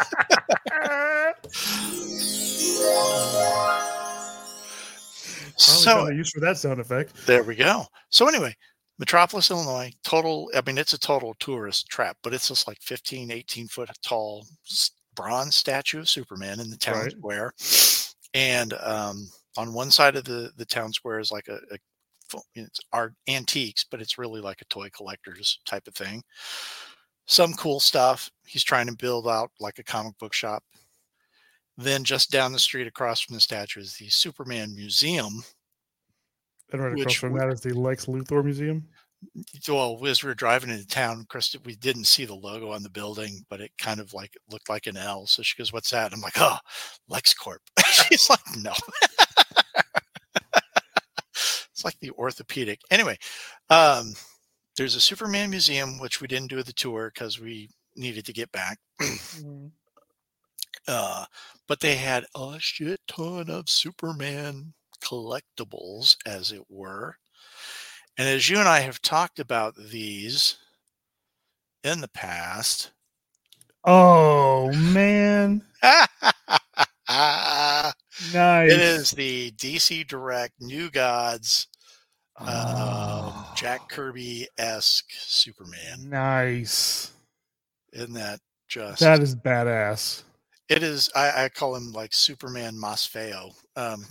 Probably So found a use for that sound effect. there we go. So anyway, Metropolis, Illinois, total, I mean, it's a total tourist trap, but it's just like fifteen, eighteen foot tall s- bronze statue of Superman in the town Right. square. And um, on one side of the, the town square is like a, a fu- it's art antiques, but it's really like a toy collector's type of thing. Some cool stuff. He's trying to build out like a comic book shop. Then just down the street across from the statue is the Superman Museum. And right across Which from we- that is the Lex Luthor Museum. Well, as we were driving into town, Krista, we didn't see the logo on the building, but it kind of like looked like an L. So she goes, "What's that?" I'm like, "Oh, LexCorp." She's like, "No." It's like the orthopedic. Anyway, um, there's a Superman museum, which we didn't do the tour because we needed to get back. Uh, but they had a shit ton of Superman collectibles, as it were. And as you and I have talked about these in the past, Oh man, it nice. is the D C Direct New Gods um, Oh, Jack Kirby-esque Superman. nice. Isn't that just That is badass. it is I, I call him like Superman Masfeo. Um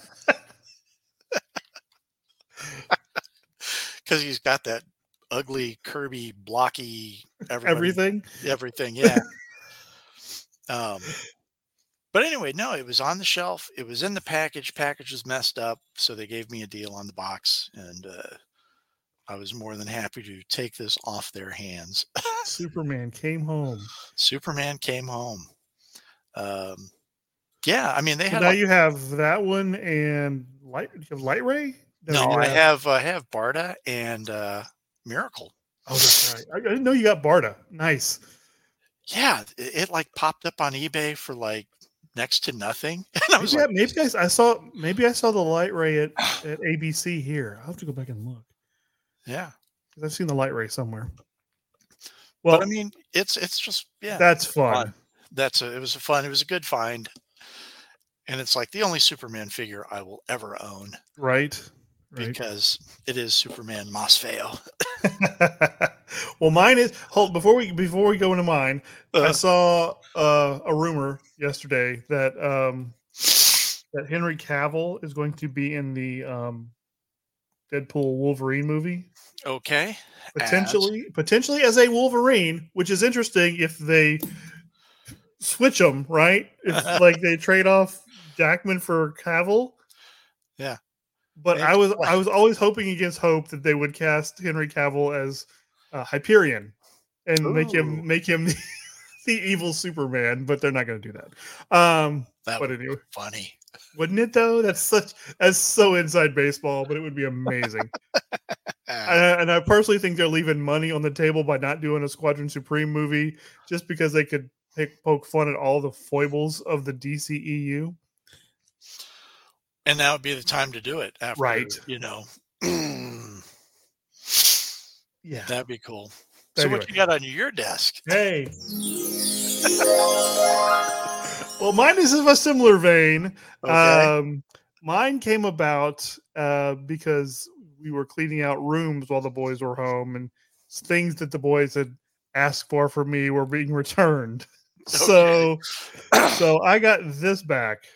because he's got that ugly, Kirby, blocky everybody- Everything. everything, yeah. um but anyway, no, it was on the shelf, it was in the package. Package was messed up, so they gave me a deal on the box, and uh I was more than happy to take this off their hands. Superman came home. Superman came home. Um, yeah, I mean they So had. now like- you have that one and light. You have Light Ray. no, you I have I have Barda and uh, Miracle. Oh, that's right. I, I didn't know you got Barda. Nice. Yeah, it, it like popped up on eBay for like next to nothing, and I was Maybe, like, I, maybe I, I saw maybe I saw the Light Ray at, at A B C here. I'll have to go back and look yeah. because I've seen the Light Ray somewhere. Well, But I mean, it's it's just yeah. that's fun. fun. That's a, it was a fun. It was a good find, and it's like the only Superman figure I will ever own Right. Right. because it is Superman Masfeo. Well, mine is hold before we before we go into mine. I Uh, saw uh, a rumor yesterday that um, that Henry Cavill is going to be in the um, Deadpool Wolverine movie, okay, potentially potentially as a Wolverine, which is interesting if they switch them, right? If like they trade off Jackman for Cavill. Yeah. But I was I was always hoping against hope that they would cast Henry Cavill as uh, Hyperion and make Ooh. him make him the, the evil Superman, but they're not going to do that. Um, that but would anyway, be funny. Wouldn't it though? That's such that's so inside baseball, but it would be amazing. and, and I personally think they're leaving money on the table by not doing a Squadron Supreme movie, just because they could pick, poke fun at all the foibles of the D C E U. And that would be the time to do it. After, Right. You know. Yeah, That'd be cool. Anyway. So what you got on your desk? Hey. Well, mine is of a similar vein. Okay. Um, mine came about uh, because we were cleaning out rooms while the boys were home, and things that the boys had asked for from me were being returned. So, so I got this back.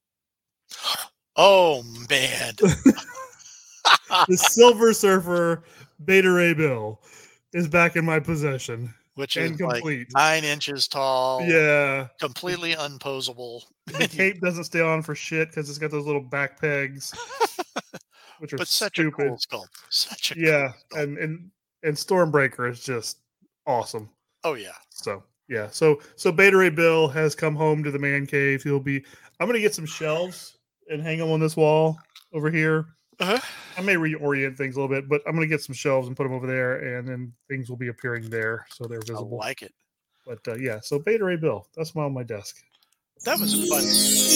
Oh man. The Silver Surfer Beta Ray Bill is back in my possession. Which and is complete. like nine inches tall. Yeah. Completely unposable. The cape doesn't stay on for shit because it's got those little back pegs, which are But such stupid. a cool sculpt. Such a Yeah, cool sculpt. and and and Stormbreaker is just awesome. Oh yeah. So yeah, so so Beta Ray Bill has come home to the man cave. He'll be. I'm gonna get some shelves and hang them on this wall over here. Uh-huh. I may reorient things a little bit, but I'm gonna get some shelves and put them over there, and then things will be appearing there, so they're I visible. like it. But uh, yeah, so Beta Ray Bill, that's my on my desk. That was a fun.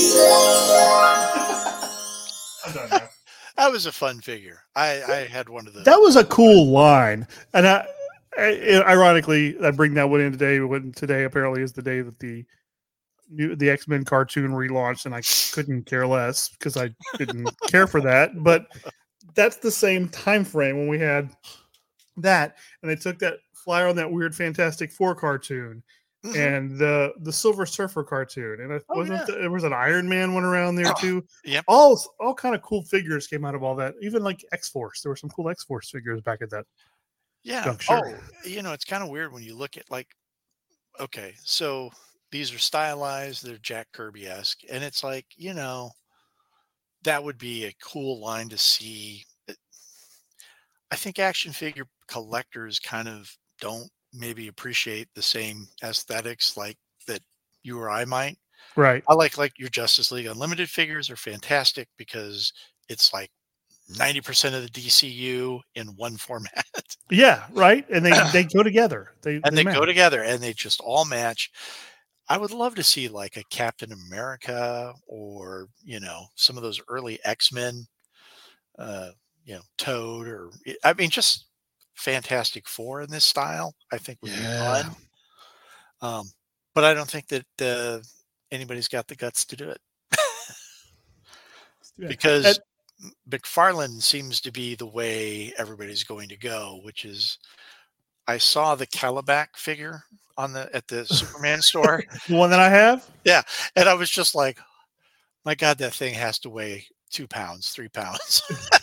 I'm done now. That was a fun figure. I, I had one of those. That was a cool line, and I, I, ironically, I bring that one in today. When today apparently is the day that the new the X-Men cartoon relaunched, and I couldn't care less because I didn't care for that. But that's the same time frame when we had that, and they took that flyer on that weird Fantastic Four cartoon. Mhm. And the the Silver Surfer cartoon, and it Oh, wasn't yeah. the, there was an Iron Man one around there too. Yep. All all kind of cool figures came out of all that. Even like X Force, there were some cool X Force figures back at that. Yeah. juncture. Oh, you know, it's kind of weird when you look at like, okay, so these are stylized, they're Jack Kirby-esque, and it's like, you know, that would be a cool line to see. I think action figure collectors kind of don't maybe appreciate the same aesthetics like that you or I might. Right. I like like your Justice League Unlimited figures are fantastic because it's like ninety percent of the D C U in one format. Yeah, right. And they they go together. They And they, match. go together and they just all match. I would love to see like a Captain America or, you know, some of those early X-Men, uh, you know, Toad or, I mean, just Fantastic Four in this style, I think would Yeah. be fun. Um, but I don't think that uh, anybody's got the guts to do it Yeah. because And- McFarlane seems to be the way everybody's going to go, which is I saw the Calabac figure on the at the Superman store, the one that I have. and I was just like, my God, that thing has to weigh two pounds, three pounds.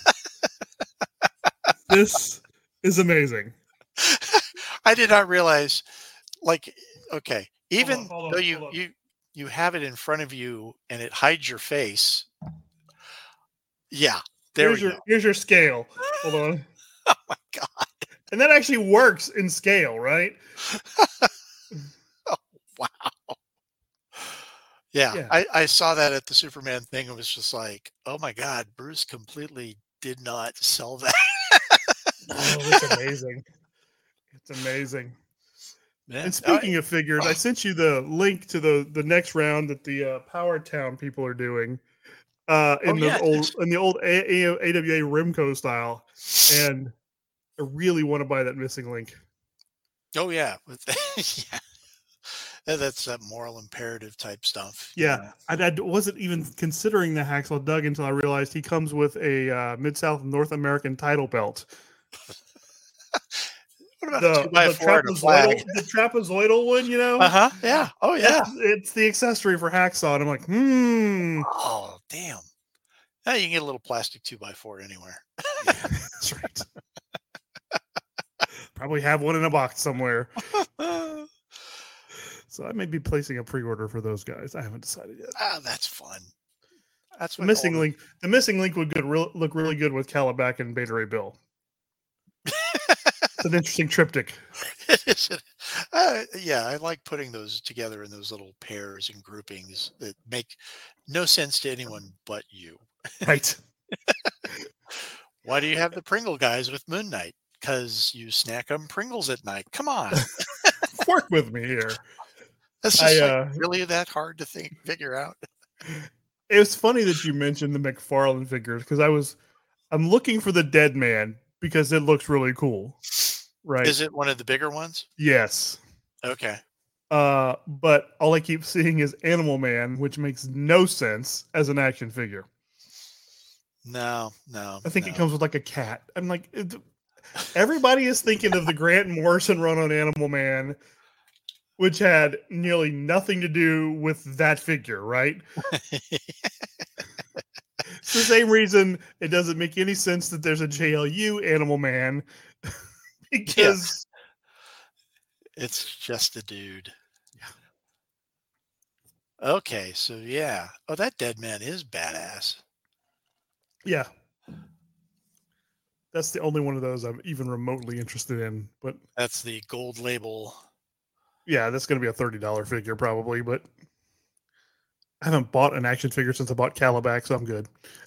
This is amazing. I did not realize, like, okay, even on, hold on, though you hold on. you you have it in front of you and it hides your face. Yeah, there here's we your go. here's your scale. Hold on. Oh my God. And that actually works in scale, right? Wow. Yeah, Yeah. I, I saw that at the Superman thing. It was just like, oh my God, Bruce completely did not sell that. Oh, it's amazing. It's amazing. Man, And speaking of figures, I sent you the link to the the next round that the uh, Power Town people are doing uh, in Oh, the yeah. old in the old A- A- A W A Rimco style, and I really want to buy that missing link. oh yeah, with, yeah, And that's that moral imperative type stuff. you Yeah, know. I, I wasn't even considering the Hacksaw Doug until I realized he comes with a uh, Mid South North American title belt. What about The, a two by the four and a flag? trapezoidal, the trapezoidal one, you know. Uh huh. Yeah. Oh yeah. It's, it's the accessory for Hacksaw, and I'm like, hmm. Oh damn. Yeah, you can get a little plastic two by four anywhere. Yeah, that's right. Probably have one in a box somewhere. ah, So I may be placing a pre-order for those guys. I haven't decided yet. that's fun. That's The what missing all the- link. The missing link would good, real, look really good with Calabac and Beta Ray Bill. It's an interesting triptych. It is. Uh, yeah, I like putting those together in those little pairs and groupings that make no sense to anyone but you. Right. Why do you have the Pringle guys with Moon Knight? Because you snack on Pringles at night. Come on. Work with me here. That's just I, like, uh, really that hard to think figure out. It was funny that you mentioned the McFarlane figures because I was I'm looking for the Dead Man because it looks really cool. Right. Is it one of the bigger ones? Yes. Okay. Uh, but all I keep seeing is Animal Man, which makes no sense as an action figure. No, no. I think no. it comes with like a cat. I'm like, it, everybody is thinking of the Grant Morrison run on Animal Man, which had nearly nothing to do with that figure, right? It's the same reason it doesn't make any sense that there's a J L U Animal Man because yeah. It's just a dude. Yeah. Okay, so yeah. Oh, that Dead Man is badass. Yeah. That's the only one of those I'm even remotely interested in. But that's the gold label. Yeah, that's going to be a thirty dollars figure probably, but I haven't bought an action figure since I bought Calabac, so I'm good.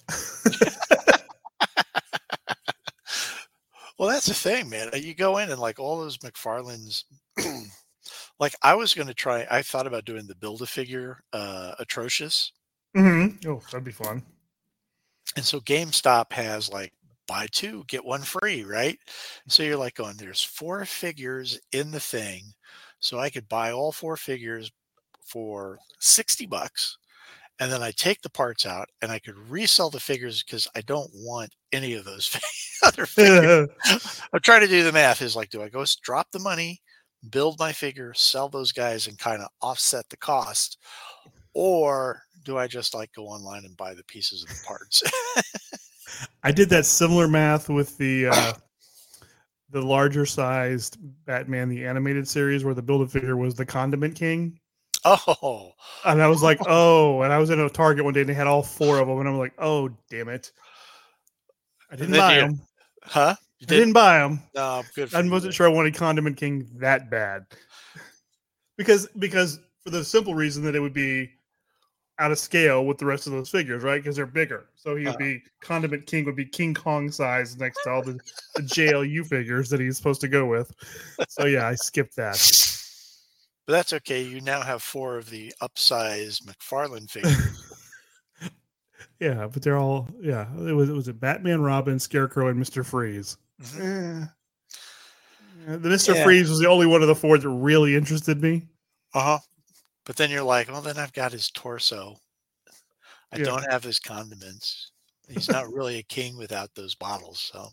Well, that's the thing, man. You go in and like all those McFarlane's, like I was going to try, I thought about doing the Build-A-Figure uh, Atrocious. Mm-hmm. Oh, that'd be fun. And so GameStop has like buy two, get one free, right? So you're like going, there's four figures in the thing. So I could buy all four figures for sixty bucks. And then I take the parts out and I could resell the figures because I don't want any of those other figures. I'm trying to do the math is like, do I go drop the money, build my figure, sell those guys and kind of offset the cost? Or do I just like go online and buy the pieces of the parts? I did that similar math with the uh, the larger sized Batman, the animated series where the Build-A-Figure was the Condiment King. Oh, and I was like, oh, and I was in a Target one day and they had all four of them, and I'm like, oh, damn it, I didn't buy them. Huh? You did? I didn't buy them. No, good. For I you. wasn't sure I wanted Condiment King that bad because because for the simple reason that it would be out of scale with the rest of those figures, right? Because they're bigger. So he would uh-huh. be Condiment King would be King Kong size next to all the, the J L U figures that he's supposed to go with. So yeah, I skipped that. But that's okay. You now have four of the upsized McFarlane figures. Yeah, but they're all yeah. It was it was a Batman, Robin, Scarecrow, and Mister Freeze. Mm-hmm. Eh. Yeah, the Mister Yeah. Freeze was the only one of the four that really interested me. Uh huh. But then you're like, well, then I've got his torso. I yeah. don't have his condiments. He's not really a king without those bottles. So,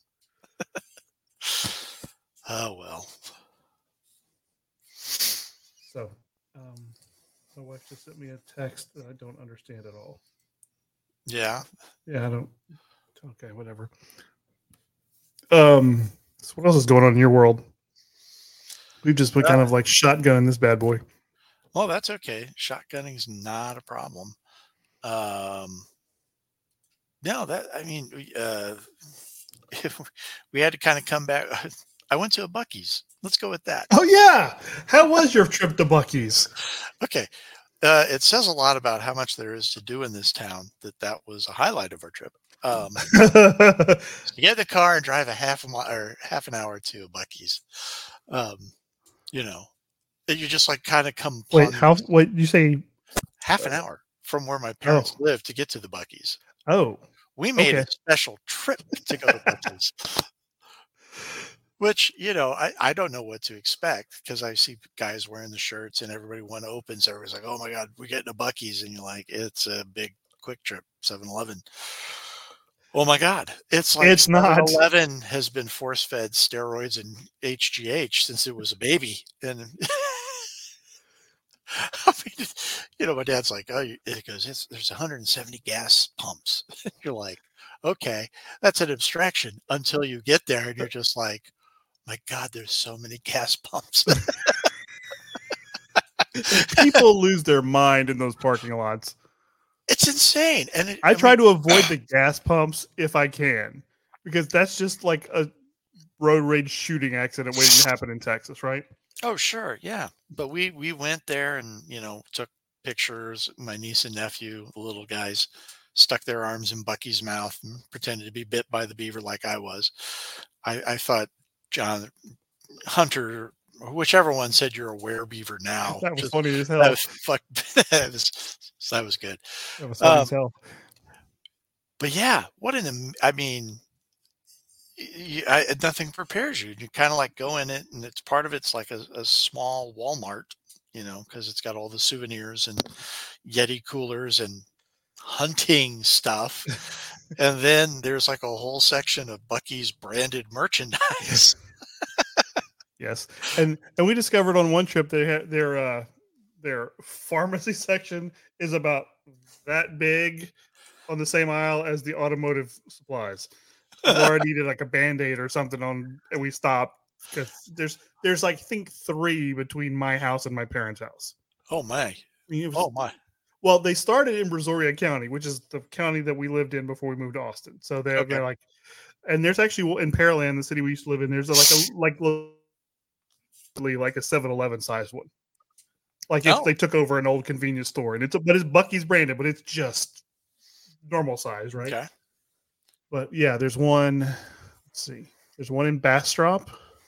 oh well. So, um, my wife just sent me a text that I don't understand at all. Yeah. Yeah, I don't. Okay, whatever. Um, so what else is going on in your world? We've just been uh, kind of like shotgunning this bad boy. Well, that's okay. Shotgunning's not a problem. Um, no, that I mean, uh, we had to kind of come back. I went to a Buc-ee's. Let's go with that. Oh yeah, how was your trip to Buc-ee's? Okay, uh, it says a lot about how much there is to do in this town. That that was a highlight of our trip. Um, to get in the car and drive a half a mile or half an hour to a Buc-ee's. Um, you know. You just like kind of come. Wait, how? Wait, you say half an hour from where my parents oh. live to get to the Buc-ee's? Oh, we made okay. a special trip to go to Buc-ee's. Which you know, I, I don't know what to expect because I see guys wearing the shirts and everybody one opens. Everybody's like, "Oh my god, we're getting a Buc-ee's," and you're like, "It's a big quick trip, seven eleven." Oh my god, it's like it's not. seven eleven has been force fed steroids and H G H since it was a baby, and. I mean, you know, my dad's like, oh, it goes, it's, there's one hundred seventy gas pumps. You're like, okay, that's an abstraction until you get there and you're just like, my God, there's so many gas pumps. People lose their mind in those parking lots. It's insane. And it, I, I try mean, to avoid the gas pumps if I can, because that's just like a road rage shooting accident waiting to happen in Texas, right? Oh, sure, yeah. But we we went there and you know took pictures. My niece and nephew, the little guys, stuck their arms in Bucky's mouth and pretended to be bit by the beaver like I was. I, I thought John Hunter, whichever one, said you're a werebeaver now. That was Just- funny as hell. that was fuck. that, was, that was good. That was funny um, as hell. But yeah, what an am- I mean, y- y- I, nothing prepares you. You kind of like go in it, and it's part of it's like a, a small Walmart, you know, because it's got all the souvenirs and Yeti coolers and hunting stuff. And then there's like a whole section of Bucky's branded merchandise. Yes, and and we discovered on one trip they had their uh, their pharmacy section is about that big on the same aisle as the automotive supplies. Or I needed like a Band-Aid or something on, and we stopped because there's there's like I think three between my house and my parents' house. Oh my! I mean, it was- Oh my! Well, they started in Brazoria County, which is the county that we lived in before we moved to Austin. So they're, Okay. they're like, and there's actually in Pearland, the city we used to live in, there's a, like a like literally like a seven eleven size one. Like if Oh. they took over an old convenience store, and it's a, but it's Bucky's branded, but it's just normal size, right? Okay. But yeah, there's one. Let's see, there's one in Bastrop,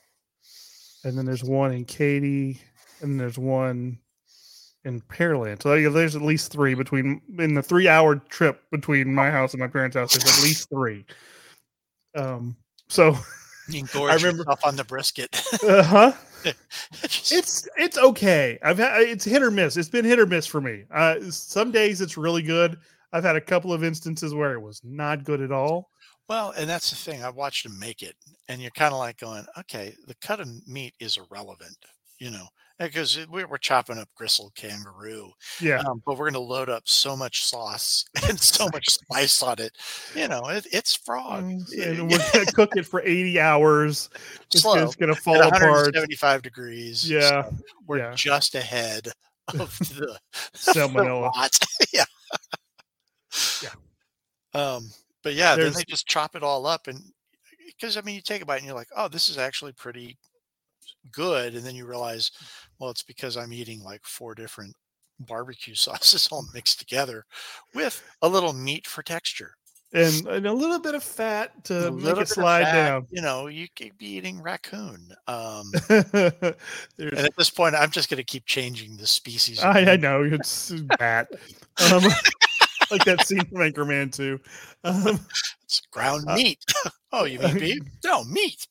and then there's one in Katy, and then there's one in Pearland. So yeah, there's at least three between in the three hour trip between my house and my parents' house. There's at least three. Um. So, You can gorge remember- yourself on the brisket. uh huh. Just- It's it's okay. I've had it's hit or miss. It's been hit or miss for me. Uh, some days it's really good. I've had a couple of instances where it was not good at all. well, and that's the thing. I watched him make it, and you're kind of like going, okay, the cut of meat is irrelevant, you know, because we we're chopping up gristle kangaroo, Yeah. um, but we're going to load up so much sauce and so much spice on it. You know, it, it's frog. and Yeah, we're gonna cook it for eighty hours. It's, Slow. it's gonna at fall apart. one hundred seventy-five degrees. Yeah, so we're yeah. just ahead of the Salmonella. rot. yeah. Yeah. Um, but yeah, There's- then they just chop it all up, and because I mean, you take a bite and you're like, oh, this is actually pretty good, and then you realize, well, it's because I'm eating like four different barbecue sauces all mixed together with a little meat for texture. And, and a little bit of fat A to little make bit it of slide fat, down. You know, you could be eating raccoon. Um, There's- and at this point, I'm just going to keep changing the species. of I, I meat. know it's bat, um, like that scene from Anchorman too. Um, It's ground Uh, meat. oh, you mean beef? No, meat.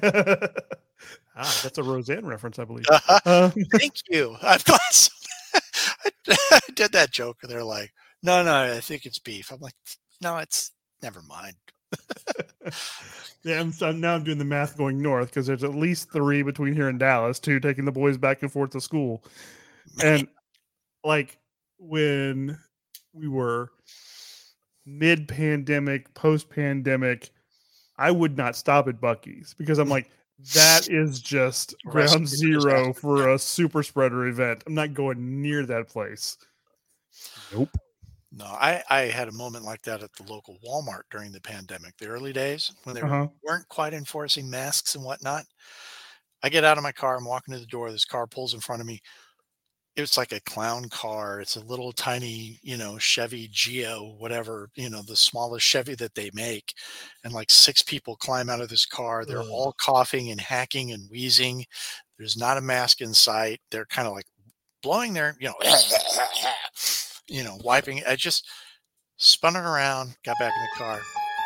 ah, that's a Roseanne reference, I believe. Uh, Um, thank you. I've got some, I, I did that joke, and they're like, no, no, I think it's beef. I'm like, no, it's never mind. yeah, I'm, so now I'm doing the math going north because there's at least three between here and Dallas, too, taking the boys back and forth to school. And like when we were mid pandemic, post pandemic, I would not stop at Bucky's because I'm like, that is just Recipe ground for zero disaster. for a super spreader event. I'm not going near that place. Nope. No, I, I had a moment like that at the local Walmart during the pandemic, the early days when they Uh-huh. weren't quite enforcing masks and whatnot. I get out of my car, I'm walking to the door, this car pulls in front of me. It's like a clown car. It's a little tiny, you know, Chevy Geo, whatever, you know, the smallest Chevy that they make. And like six people climb out of this car. They're Ugh. all coughing and hacking and wheezing. There's not a mask in sight. They're kind of like blowing their, you know, you know, wiping. I just spun it around, got back in the car.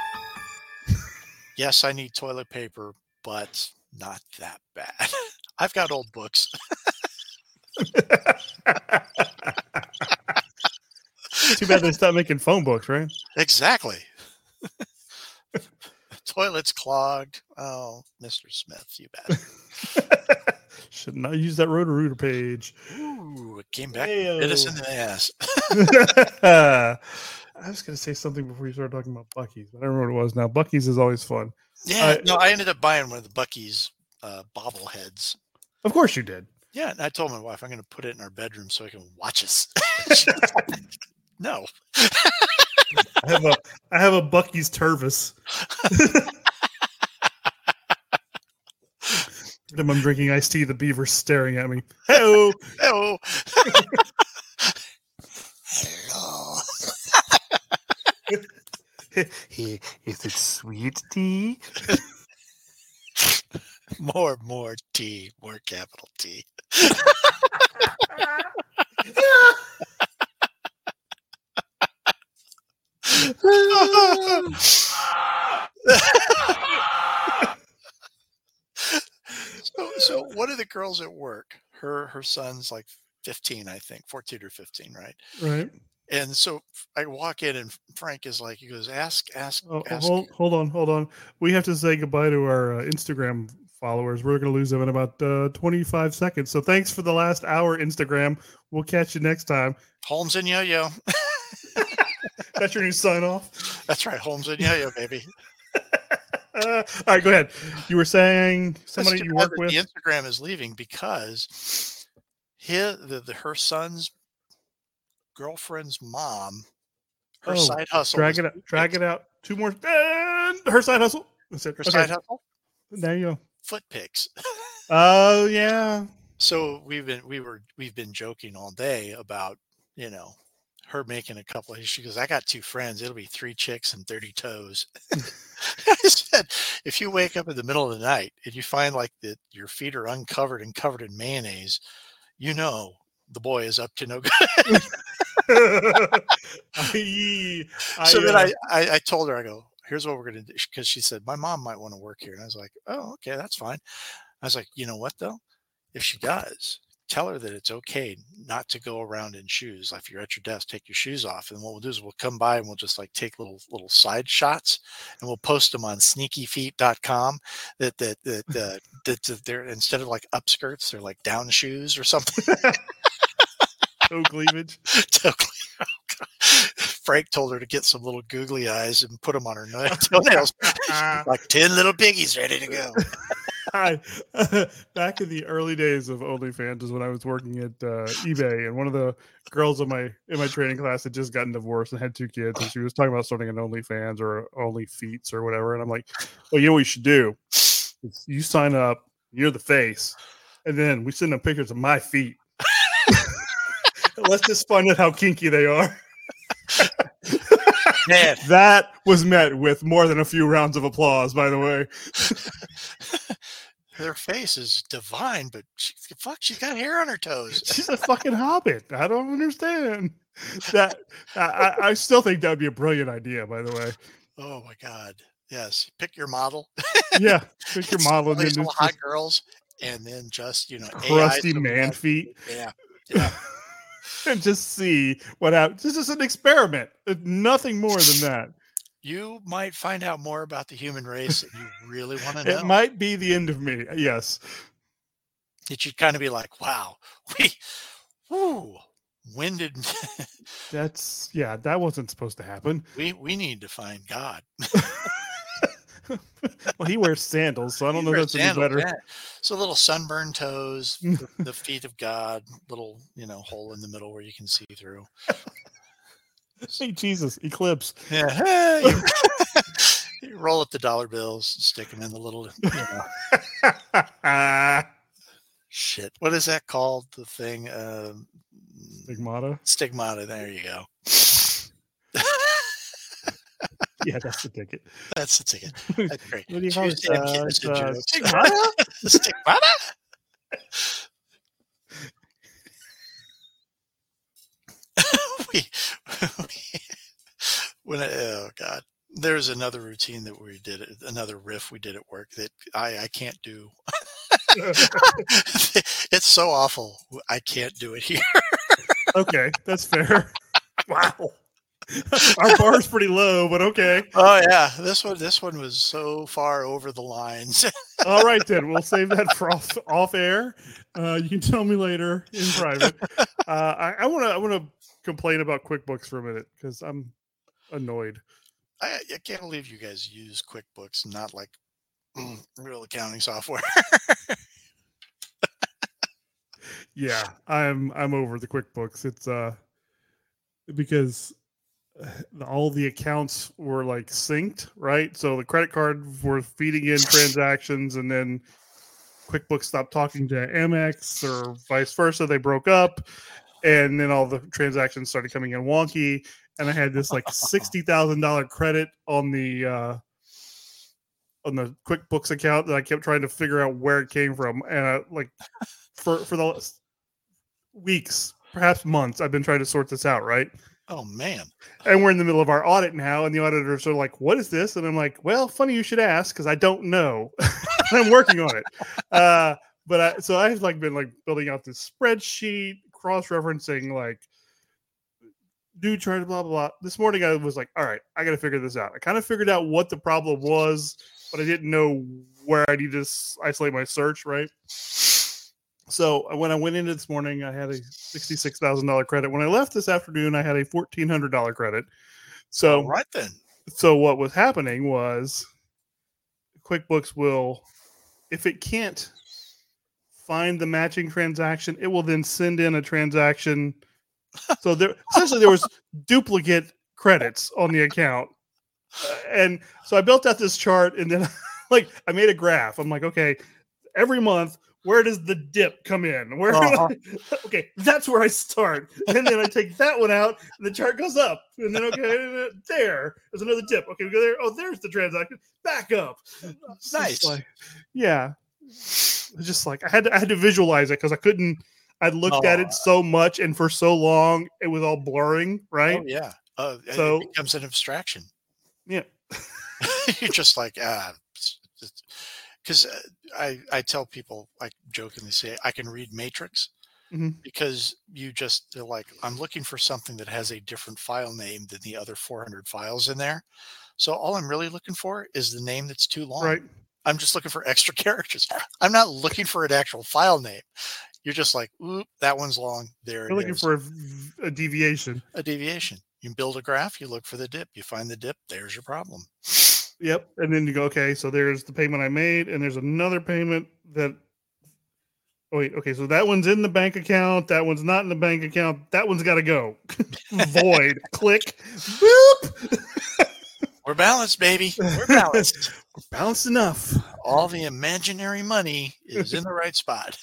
Yes, I need toilet paper, but not that bad. I've got old books. Too bad they stopped making phone books, right? Exactly. Toilet's clogged. Oh, Mister Smith, you bet. Should not use that Roto-Rooter page. Ooh, it came back. and Bit us in the ass. I was going to say something before you started talking about Bucky's, but I don't remember what it was now. Bucky's is always fun. Yeah, Uh, no, I ended up buying one of the Bucky's uh, bobbleheads. Of course you did. Yeah, and I told my wife I'm going to put it in our bedroom so I can watch us. No. I have a I have a Bucky's Tervis. I'm drinking iced tea. The beaver's staring at me. Hello. Hello. Hello. Hey, is it sweet tea? More, more T, more capital T. so, so one of the girls at work, her her son's like fifteen, I think, fourteen or fifteen, right? Right. And so I walk in, and Frank is like, he goes, ask, ask, Oh, ask. hold, hold on, hold on. We have to say goodbye to our uh, Instagram followers. We're going to lose them in about uh, twenty-five seconds. So thanks for the last hour, Instagram. We'll catch you next time. Holmes and Yo-Yo. That's your new sign off. That's right, Holmes and Yo-Yo, baby. Uh, all right, go ahead. You were saying somebody That's you too work bad that with. The Instagram is leaving because his, the, the, her son's girlfriend's mom, her Oh, side hustle. Drag is it out. foot Drag pics. it out. Two more. And her side hustle. That's it. Her Okay. side hustle, There you go. foot pics. Oh yeah. So we've been we were we've been joking all day about, you know, her making a couple of, she goes, I got two friends, it'll be three chicks and thirty toes. I said, if you wake up in the middle of the night and you find like that your feet are uncovered and covered in mayonnaise, you know the boy is up to no good. I, I, So then uh, I, I I told her, I go, here's what we're gonna do, because she said my mom might want to work here. And I was like, oh, okay, that's fine. I was like, you know what though? If she does, tell her that it's okay not to go around in shoes. Like if you're at your desk, take your shoes off. And what we'll do is we'll come by and we'll just like take little little side shots and we'll post them on sneaky feet dot com that that that, uh, that, that they're, instead of like upskirts, they're like down shoes or something. toe cleavage. Frank told her to get some little googly eyes and put them on her toenails. Like ten little piggies ready to go. Hi. Back in the early days of OnlyFans is when I was working at uh, eBay, and one of the girls in my in my training class had just gotten divorced and had two kids, and she was talking about starting an OnlyFans or OnlyFeets or whatever. And I'm like, well, you know what you should do? It's you sign up, you're the face, and then we send them pictures of my feet. Let's just find out how kinky they are. Man, that was met with more than a few rounds of applause, by the way. Their face is divine, but she, fuck, she's got hair on her toes. She's a fucking hobbit. I don't understand that. I, I still think that would be a brilliant idea, by the way. Oh my god, yes. Pick your model. Yeah, pick your model. And These then little just hot girls, and then just you know, crusty A Is man up. feet. Yeah, yeah. And just see what happens. This is an experiment. Nothing more than that. You might find out more about the human race that you really want to know. It might be the end of me. Yes. It should kind of be like, wow, we, whoo, when did That's yeah. That wasn't supposed to happen. we we need to find God. Well, he wears sandals, so I don't He know if wears that's any sandals, better. yeah. So little sunburned toes, the, the feet of God, little you know hole in the middle where you can see through. Hey, Jesus, eclipse. Yeah, hey, you, you roll up the dollar bills, and stick them in the little you know, shit. What is that called? The thing, um, Stigmata. stigmata. There you go. Yeah, that's the ticket. That's the ticket. That's great. What do you call it? Tuesday, I'm Uh, kidding, it's, it's a uh, joke. stigmata? Stigmata? we, we, when I, oh god, there's another routine that we did, another riff we did at work that I I can't do. It's so awful. I can't do it here. Okay, that's fair. Wow. Our bar's pretty low, but okay. Oh yeah, this one this one was so far over the lines. All right, then we'll save that for off off air. Uh, you can tell me later in private. Uh, I want to I want to complain about QuickBooks for a minute because I'm annoyed. I, I can't believe you guys use QuickBooks, not like mm, real accounting software. Yeah, I'm I'm over the QuickBooks. It's uh because all the accounts were like synced, right? So the credit card were feeding in transactions, and then QuickBooks stopped talking to Amex or vice versa. They broke up, and then all the transactions started coming in wonky. And I had this like sixty thousand dollar credit on the uh, on the QuickBooks account that I kept trying to figure out where it came from. And I, like for for the last weeks, perhaps months, I've been trying to sort this out. Right. Oh man. And we're in the middle of our audit now, and the auditors are like, "What is this?" And I'm like, "Well, funny you should ask, because I don't know. I'm working on it." Uh, but I, so I've like been like building out this spreadsheet, cross-referencing like do chart, blah blah blah. This morning I was like, "All right, I got to figure this out." I kind of figured out what the problem was, but I didn't know where I need to isolate my search. Right. So when I went into this morning, I had a sixty-six thousand dollars credit. When I left this afternoon, I had a fourteen hundred dollars credit. So, All right then. So what was happening was QuickBooks will, if it can't find the matching transaction, it will then send in a transaction. So there, essentially there was duplicate credits on the account. Uh, and so I built out this chart, and then like I made a graph. I'm like, okay, every month, where does the dip come in? Where? Uh-huh. Okay, that's where I start, and then I take that one out, and the chart goes up, and then okay, there, there's another dip. Okay, we go there. Oh, there's the transaction. Back up. It's Nice. like, yeah, it's just like I had to, I had to visualize it because I couldn't. I'd looked at Oh. it so much and for so long, it was all blurring, right? Oh yeah. Uh, So- it becomes an abstraction. Yeah. You're just like ah, because I I tell people, I jokingly say I can read Matrix Mhm. because you just they're like I'm looking for something that has a different file name than the other four hundred files in there. So all I'm really looking for is the name that's too long. Right. I'm just looking for extra characters. I'm not looking for an actual file name. You're just like, oop, that one's long. There You're it looking is. for a, a deviation. A deviation. You build a graph, you look for the dip, you find the dip, there's your problem. Yep. And then you go, okay, so there's the payment I made, and there's another payment that. Oh, wait, okay, so that one's in the bank account. That one's not in the bank account. That one's got to go. Void. Click. Boop. We're balanced, baby. We're balanced. Balanced enough. All the imaginary money is in the right spot.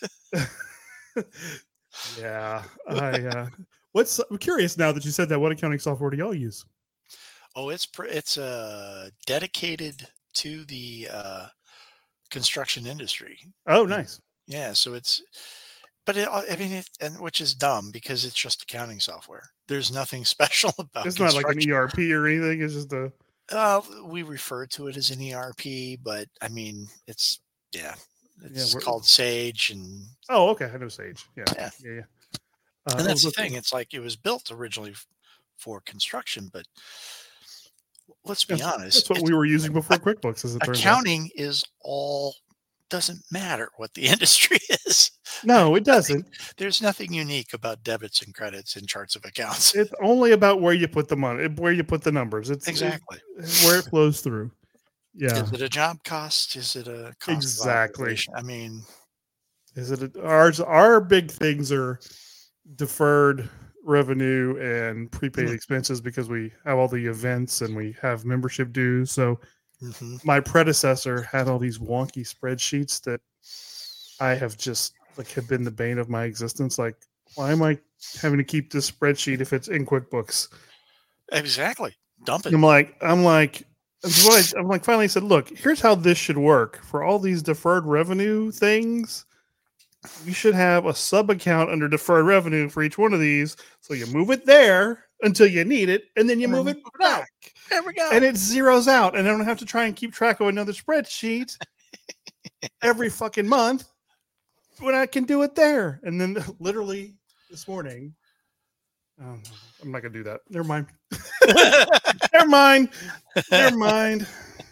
Yeah. I. Uh, what's I'm curious now that you said that. What accounting software do y'all use? Oh, it's pr- it's uh, dedicated to the uh, construction industry. Oh, nice. Yeah, so it's, but it, I mean, it, and which is dumb because it's just accounting software. There's nothing special about. It's not like an construction. E R P or anything. It's just a. Uh, we refer to it as an E R P, but I mean, it's yeah, it's we're- called Sage, and Oh, okay. I know Sage. Yeah. Yeah. Yeah. Yeah. Uh, and I that's was the looking- thing. It's like it was built originally f- for construction, but let's be That's- honest, That's what it's- we were using before QuickBooks, as it turns out. accounting is all doesn't matter what the industry is. No, it doesn't. There's nothing unique about debits and credits in charts of accounts. It's only about where you put the money, where you put the numbers. It's Exactly. it's where it flows through. Yeah. Is it a job cost? Is it a cost of Exactly. operation? I mean, Is it a, ours? Our big things are deferred revenue and prepaid Mhm. expenses because we have all the events and we have membership dues. So mhm. my predecessor had all these wonky spreadsheets that I have just like have been the bane of my existence. Like, why am I having to keep this spreadsheet if it's in QuickBooks? Exactly. Dump it. I'm like, I'm like, that's what I, I'm like. Finally, said, look, here's how this should work for all these deferred revenue things. You should have a sub account under deferred revenue for each one of these. So you move it there until you need it, and then you And move then it move it out. back, There we go. and it zeroes out, and I don't have to try and keep track of another spreadsheet every fucking month when I can do it there. And then literally this morning, oh, no, I'm not gonna do that. Never mind. Never mind. Never mind.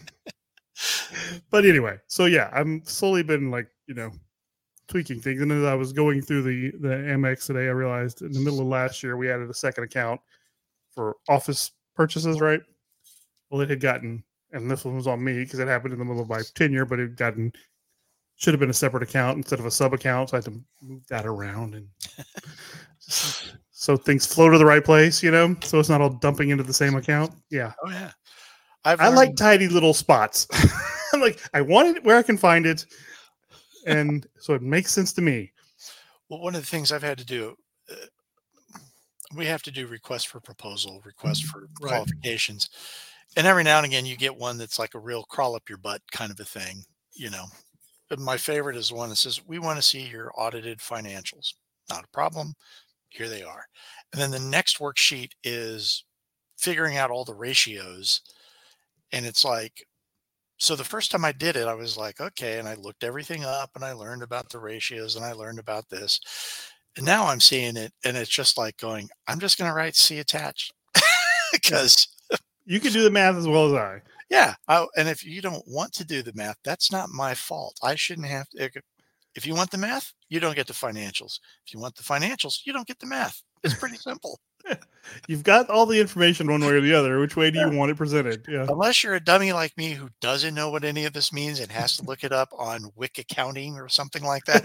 But anyway, so yeah, I'm slowly been like, you know, tweaking things. And as I was going through the the Amex today, I realized in the middle of last year we added a second account for office purchases, right? Well, it had gotten, and this one was on me because it happened in the middle of my tenure, but it had gotten should have been a separate account instead of a sub account. So I had to move that around and just, so things flow to the right place, you know, so it's not all dumping into the same account. Yeah. Oh yeah. I've I like learned- tidy little spots. I'm like, I want it where I can find it. and so it makes sense to me. Well, one of the things I've had to do, uh, we have to do requests for proposal, requests for Right. qualifications. And every now and again, you get one that's like a real crawl up your butt kind of a thing, you know. But my favorite is the one that says, we want to see your audited financials. Not a problem. Here they are. And then the next worksheet is figuring out all the ratios. And it's like, so the first time I did it, I was like, okay. And I looked everything up and I learned about the ratios and I learned about this. And now I'm seeing it and it's just like going, I'm just going to write see attached because You can do the math as well as I. yeah. I, and if you don't want to do the math, that's not my fault. I shouldn't have to. If you want the math, you don't get the financials. If you want the financials, you don't get the math. It's pretty simple. You've got all the information one way or the other. Which way do you want it presented? Yeah. Unless you're a dummy like me who doesn't know what any of this means and has to look it up on Wik Accounting or something like that.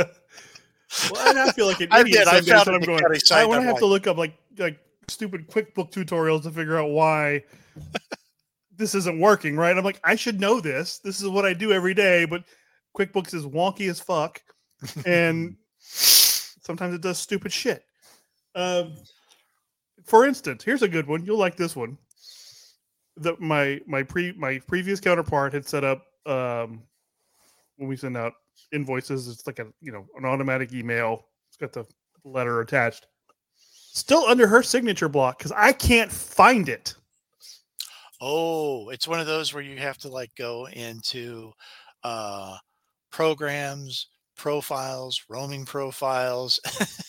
Well, and I feel like an I idiot did. I some days found when an I'm going, accounting site I want to I'm have like- to look up like like stupid QuickBook tutorials to figure out why this isn't working, right? I'm like, I should know this. This is what I do every day, but QuickBooks is wonky as fuck, and sometimes it does stupid shit. Um, for instance, here's a good one. You'll like this one. The my my pre my previous counterpart had set up um, when we send out invoices. It's like a you know an automatic email. It's got the letter attached. Still under her signature block because I can't find it. Oh, it's one of those where you have to like go into uh, programs, profiles, roaming profiles.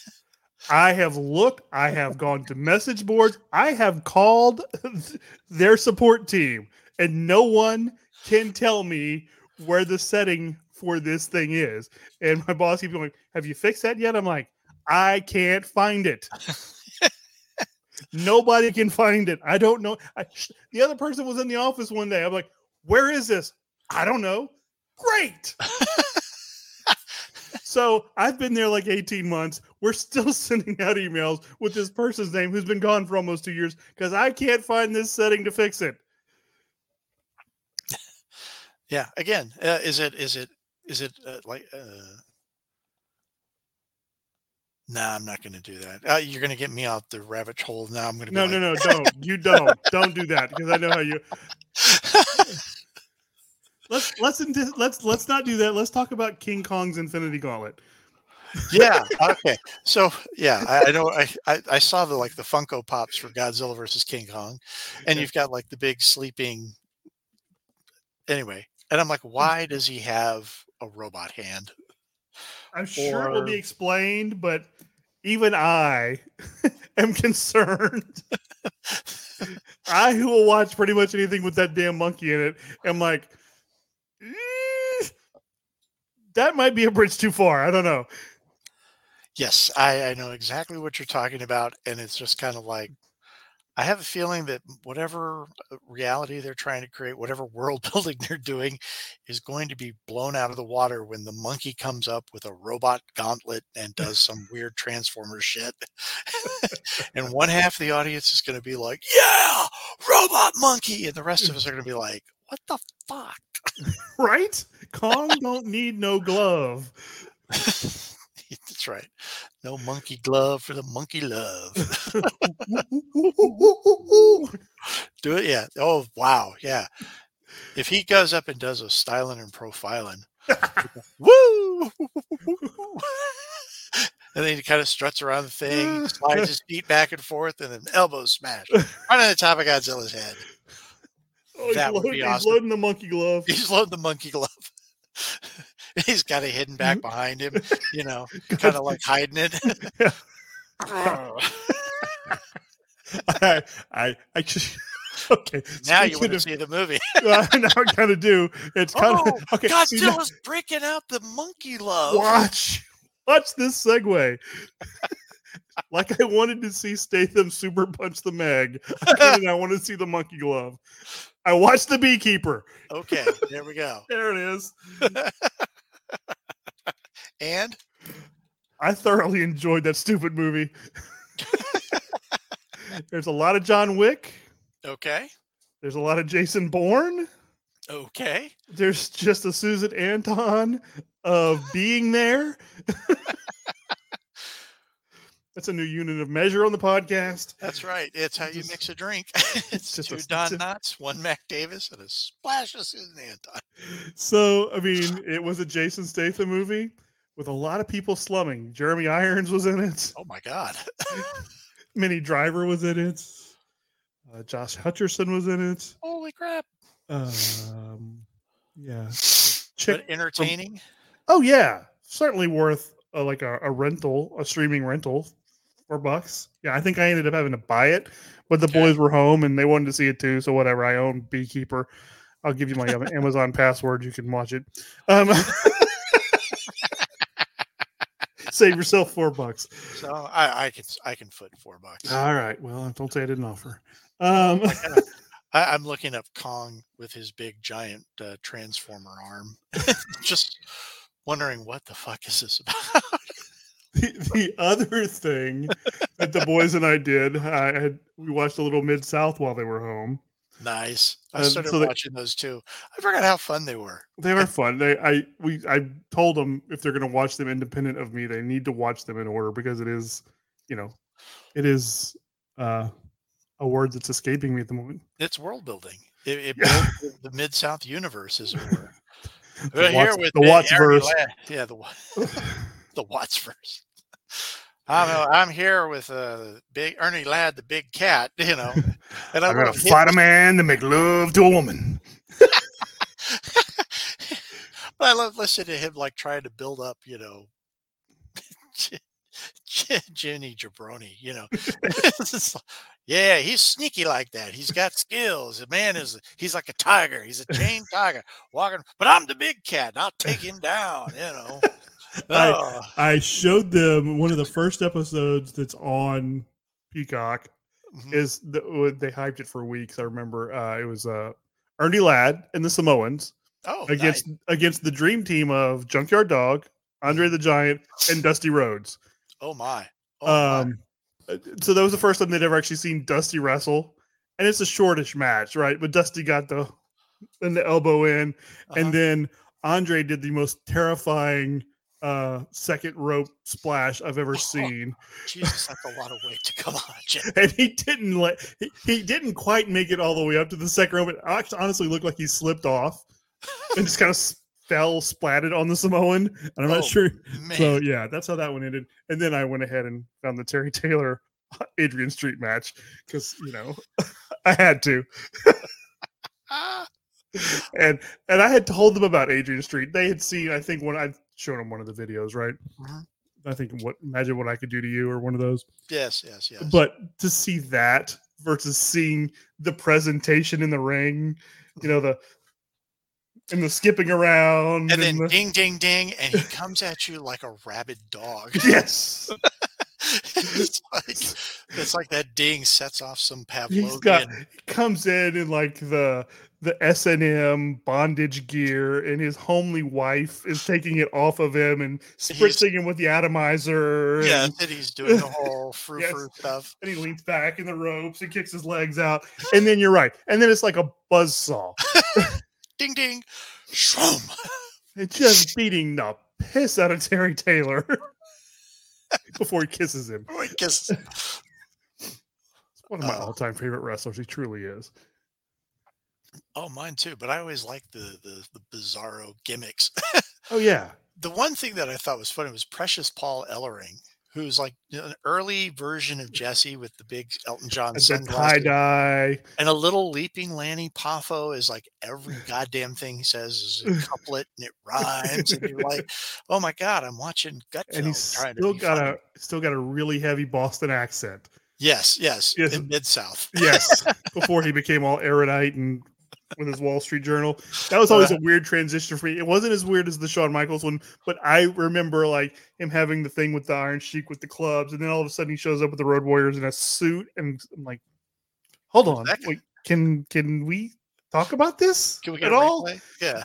I have looked. I have gone to message boards. I have called their support team, and no one can tell me where the setting for this thing is. And my boss keeps going, "Have you fixed that yet?" I'm like, "I can't find it. Nobody can find it. I don't know." I, the other person was in the office one day. I'm like, "Where is this?" "I don't know." Great. So I've been there like eighteen months. We're still sending out emails with this person's name who's been gone for almost two years because I can't find this setting to fix it. Yeah. Again, uh, is it is it is it uh, like? Uh... Nah, I'm not going to do that. Uh, you're going to get me out the rabbit hole. Now I'm going to. No, like... no, no, don't. You don't. Don't do that because I know how you. Let's let's into, let's let's not do that. Let's talk about King Kong's Infinity Gauntlet. Yeah. Okay. So yeah, I, I know. I, I I saw the like the Funko Pops for Godzilla versus King Kong, and Yeah. you've got like the big sleeping. Anyway, and I'm like, why does he have a robot hand? I'm sure it will be Or- explained, but even I am concerned. I, who will watch pretty much anything with that damn monkey in it, am like, "Eh, that might be a bridge too far. I don't know." Yes, I, I know exactly what you're talking about, and it's just kind of like I have a feeling that whatever reality they're trying to create, whatever world building they're doing, is going to be blown out of the water when the monkey comes up with a robot gauntlet and does some weird Transformer shit. And one half of the audience is going to be like, "Yeah, robot monkey," and the rest of us are going to be like, "What the fuck?" Right? Kong don't need no glove. That's right. No monkey glove for the monkey love. Do it, yeah. Oh, wow, yeah. If he goes up and does a styling and profiling, woo! And then he kind of struts around the thing, slides his feet back and forth, and then elbow smash right on the top of Godzilla's head. Oh, he's, That would loading, be he's awesome. loading the monkey glove. He's loading the monkey glove. He's got it hidden back behind him, you know, kind of like hiding it. I, I, I just okay. Now you speaking want to of- see the movie. uh, now I kind of do. It's kind of Oh, okay. see, now- Godzilla's breaking out the monkey love. watch, watch this segue. Like I wanted to see Statham super punch the Meg, and I want to see the monkey glove. I watched The Beekeeper. Okay, there we go. There it is. And I thoroughly enjoyed that stupid movie. There's a lot of John Wick. okay, There's a lot of Jason Bourne. okay. There's just a Susan Anton. of being there. That's a new unit of measure on the podcast. That's right. It's how you Just- mix a drink. It's just two a- Don it's a- Knotts, one Mac Davis, and a splash of Susan Anton. So, I mean, it was a Jason Statham movie with a lot of people slumming. Jeremy Irons was in it. Oh my God. Minnie Driver was in it. Uh, Josh Hutcherson was in it. Holy crap. Um, yeah. But Chick. entertaining. Oh yeah, certainly worth uh, like a, a rental, a streaming rental, four bucks. Yeah, I think I ended up having to buy it, but the Okay. boys were home and they wanted to see it too. So whatever. I own Beekeeper. I'll give you my Amazon password. You can watch it. Um, save yourself four bucks. So I, I can I can foot four bucks. All right. Well, don't say I didn't offer. Um, I, I'm looking up Kong with his big giant uh, transformer arm. Just wondering what the fuck is this about? the, the other thing that the boys and I did, I had we watched a little Mid South while they were home. Nice. I Uh, started so they- watching those too. I forgot how fun they were. They were fun. They, I, we, I told them if they're going to watch them independent of me, they need to watch them in order because it is, you know, it is uh, a word that's escaping me at the moment. It's world building. It, it Yeah. builds the Mid South universe, as it were. The We're here Watts- with the Big Watts Ernie verse. Ladd. Yeah, the Wa- the Watts verse. I'm I'm here with uh, Big Ernie Ladd, the big cat. You know, and I I'm gotta fight a man to make love to a woman. But I love listening to him like trying to build up, you know, Jenny Jabroni, you know. It's like, yeah, he's sneaky like that. He's got skills. The man is, he's like a tiger. He's a chained tiger walking, but I'm the big cat. And I'll take him down, you know. I- Oh, I showed them one of the first episodes that's on Peacock. mhm. Is the, they hyped it for weeks? I remember uh, it was uh, Ernie Ladd and the Samoans Oh, against nice. against the dream team of Junkyard Dog, Andre the Giant, and Dusty Rhodes. Oh my. Oh my. Um, uh, so that was the first time they'd ever actually seen Dusty wrestle, and it's a shortish match, right? But Dusty got the and the elbow in, Uh-huh. and then Andre did the most terrifying uh second rope splash I've ever seen. Jesus, that's a lot of weight to come on, Jim. And he didn't let he, he didn't quite make it all the way up to the second rope. It act- honestly looked like he slipped off and just kind of fell splatted on the Samoan. And I'm Oh, not sure. Man. So yeah, that's how that one ended. And then I went ahead and found the Terry Taylor Adrian Street match because you know I had to. Ah, And and I had told them about Adrian Street. They had seen, I think, when I'd shown them one of the videos, right? Mhm. I think what imagine what I could do to you or one of those. yes, yes, yes. But to see that versus seeing the presentation in the ring, you know, the and the skipping around and then the, ding, ding, ding, and he comes at you like a rabid dog. yes, it's like it's like that ding sets off some he's got Pavlovian. comes in in like the the S and M bondage gear, and his homely wife is taking it off of him and spritzing him with the atomizer. Yeah, and, and he's doing the whole frou Yes. frou stuff. and he leans back in the ropes and kicks his legs out. And then you're right. And then it's like a buzzsaw. Ding, ding, shroom. It's just beating the piss out of Terry Taylor before he kisses him. Oh, he kisses him. One of my Oh. all-time favorite wrestlers. He truly is. Oh, mine too. But I always like the the the bizarro gimmicks. Oh yeah, The one thing that I thought was funny was Precious Paul Ellering, who's like you know, an early version of Jesse with the big Elton John and the sunglasses. tie dye. And a little leaping Lanny Poffo is like every goddamn thing he says is a couplet and it rhymes. And you're like, oh my God, I'm watching Gutfeld And he's trying to still be got funny. a still got a really heavy Boston accent. Yes, yes, Yes. in Mid South. Yes, before he became all erudite and with his Wall Street Journal. That was always a weird transition for me. It wasn't as weird as the Shawn Michaels one, but I remember like him having the thing with the Iron Sheik with the clubs, and then all of a sudden he shows up with the Road Warriors in a suit, and I'm like, hold on, that guy? wait, can can we talk about this Can we get at a all? replay? Yeah.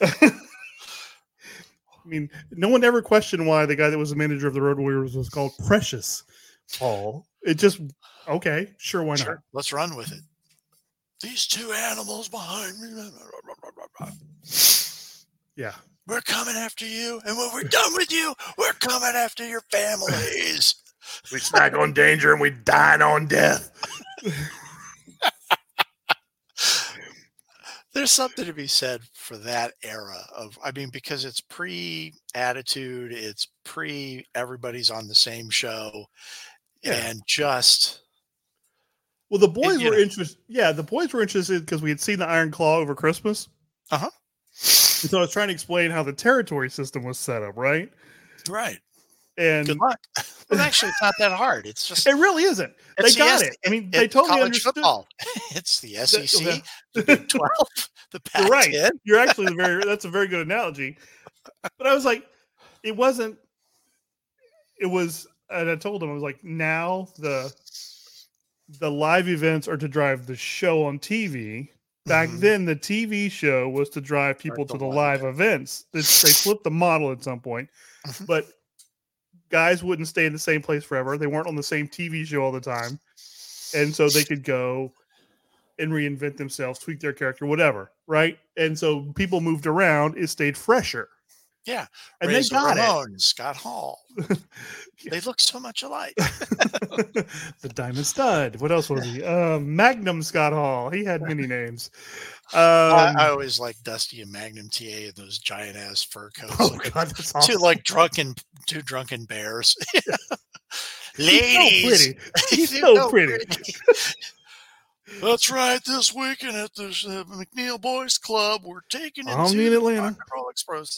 I mean, no one ever questioned why the guy that was the manager of the Road Warriors was called Precious Paul. It just okay, sure, why not? Sure. Let's run with it. These two animals behind me. Yeah, we're coming after you. And when we're done with you, we're coming after your families. We snack on danger and we dine on death. There's something to be said for that era of, I mean, because it's pre-attitude, it's pre everybody's on the same show, Yeah. and just Well, the boys you were know. interested. Yeah, the boys were interested because we had seen the Iron Claw over Christmas. Uh-huh. And so I was trying to explain how the territory system was set up, right? right. And Good luck. Well, actually, it's not that hard. It's just it really isn't. They it's the got S- it. I mean, it's they totally college understood. football. It's the S E C, The- the Big twelve, the You're Pac right. ten. You're actually very. That's a very good analogy. But I was like, it wasn't. It was, and I told him I was like, now the the live events are to drive the show on T V. Back Mhm. then, the T V show was to drive people the to the live live events. It's, they flipped the model at some point, Mhm. but guys wouldn't stay in the same place forever. They weren't on the same T V show all the time, and so they could go and reinvent themselves, tweak their character, whatever, right? And so people moved around. It stayed fresher. Yeah. And Razor they got Ramon, Scott Hall. They look so much alike. it. The Diamond Stud. What else was he? Uh, Magnum Scott Hall. He had many names. Um, I, I always like Dusty and Magnum T A and those giant ass fur coats. oh like, God, that's two awesome. like drunken, two drunken bears. He's Ladies, so pretty. He's They're so pretty. That's right. This weekend at the uh, McNeil Boys Club, we're taking it Omni to in the Atlanta. Rock and Roll Express.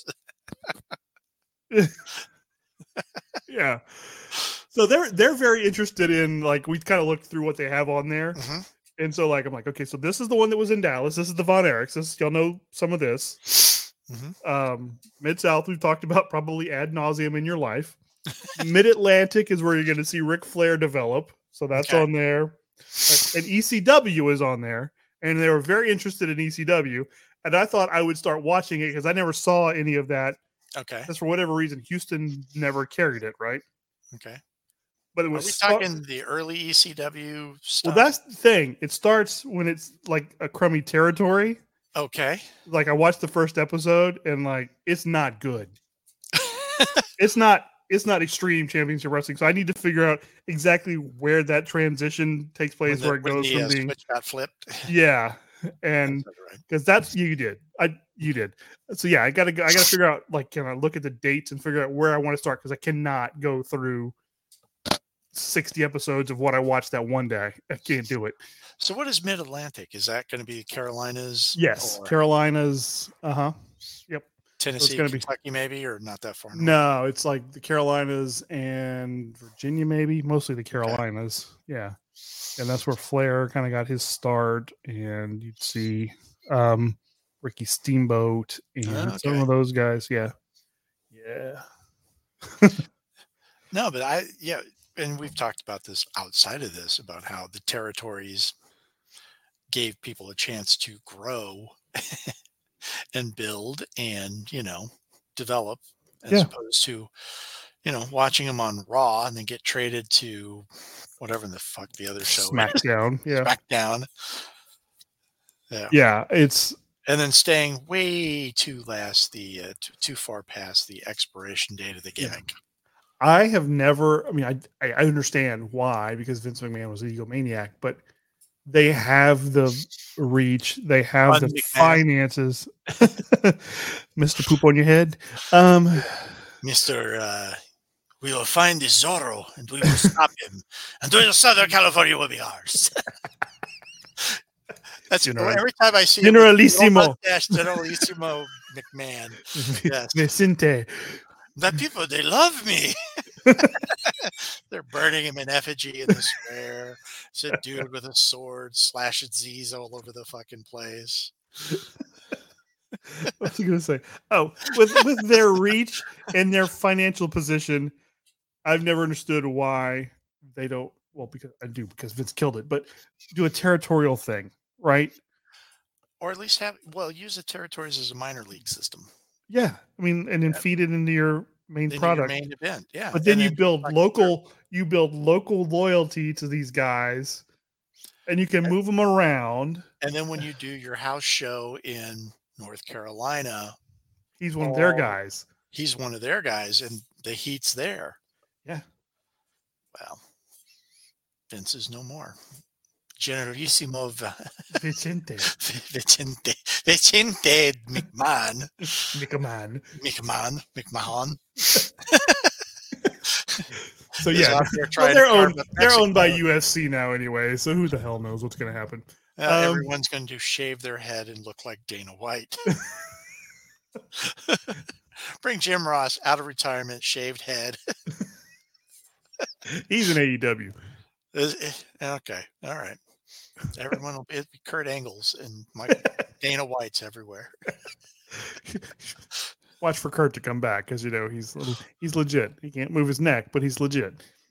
Yeah. So they're they're very interested in, like, we kind of looked through what they have on there. Mhm. And so, like, I'm like, okay, so this is the one that was in Dallas. This is the Von Erichs. This, y'all know some of this. Mhm. Um, Mid South, we've talked about probably ad nauseum in your life. Mid Atlantic is where you're going to see Ric Flair develop. So that's Okay. on there. And E C W is on there. And they were very interested in E C W. And I thought I would start watching it because I never saw any of that. Okay. Because for whatever reason, Houston never carried it, right? Okay. But it Are we was start- talking the early E C W well, stuff? that's the thing. It starts when it's like a crummy territory. okay. Like I watched the first episode and like it's not good. It's not it's not extreme championship wrestling. So I need to figure out exactly where that transition takes place, When the- where it when goes the, from uh, being switch got flipped. yeah, and That's right. because that's you did I you did. So yeah, I gotta go, I gotta figure out, like, can I look at the dates and figure out where I want to start, because I cannot go through sixty episodes of what I watched that one day. I can't do it. So what is Mid Atlantic? Is that going to be Carolinas? Yes, or Carolinas. Uh huh. Tennessee, gonna be- Kentucky, maybe, or not that far? north? No, it's like the Carolinas and Virginia, maybe mostly the Carolinas. Yeah, and that's where Flair kind of got his start, and you'd see um, Ricky Steamboat and Oh, some okay. of those guys. Yeah, yeah. No, but I, yeah, and we've talked about this outside of this about how the territories gave people a chance to grow and build and, you know, develop, as Yeah. opposed to, you know, watching them on Raw and then get traded to whatever the fuck the other show is, SmackDown. Yeah, SmackDown. Yeah. yeah. It's And then staying way too last the uh, too, too far past the expiration date of the Yeah. gimmick. I have never. I mean, I I I understand why, because Vince McMahon was an egomaniac, but they have the reach, they have Fun the McMahon. finances. Mister Poop on your head. Um, Mister Uh, we will find the Zorro and we will stop him, and the Southern California will be ours. That's General- every time I see him with the Generalissimo. old mustache, Generalissimo McMahon. Yes. Vicente. The people, they love me. They're burning him in effigy in the square. It's a dude with a sword slashing Z's all over the fucking place. What was I going to say? Oh, with with their reach and their financial position, I've never understood why they don't. Well, because I do, because Vince killed it, but do a territorial thing, right? Or at least have, well, use the territories as a minor league system. Yeah, I mean, and then feed it into your main Then your product. main event. Yeah. But then And you build like, local, you build local loyalty to these guys, and you can move them around. And then when you do your house show in North Carolina, He's one of their Oh. guys. He's one of their guys, and the heat's there. Yeah. Well, Vince is no more. Generalissimo V- Vicente. Vicente Vicente McMahon McMahon. McMahon McMahon. So is yeah, out there well, trying they're to carve owned. up They're owned by Mexico. U F C now anyway. So who the hell knows what's going to happen? Uh, Um, everyone's going to shave their head and look like Dana White. Bring Jim Ross out of retirement, shaved head. He's in A E W. Is- eh, Okay, all right. Everyone will be, it'll be Kurt Angles and Mike Dana White's everywhere. Watch for Kurt to come back because you know he's little, he's legit. He can't move his neck, but he's legit.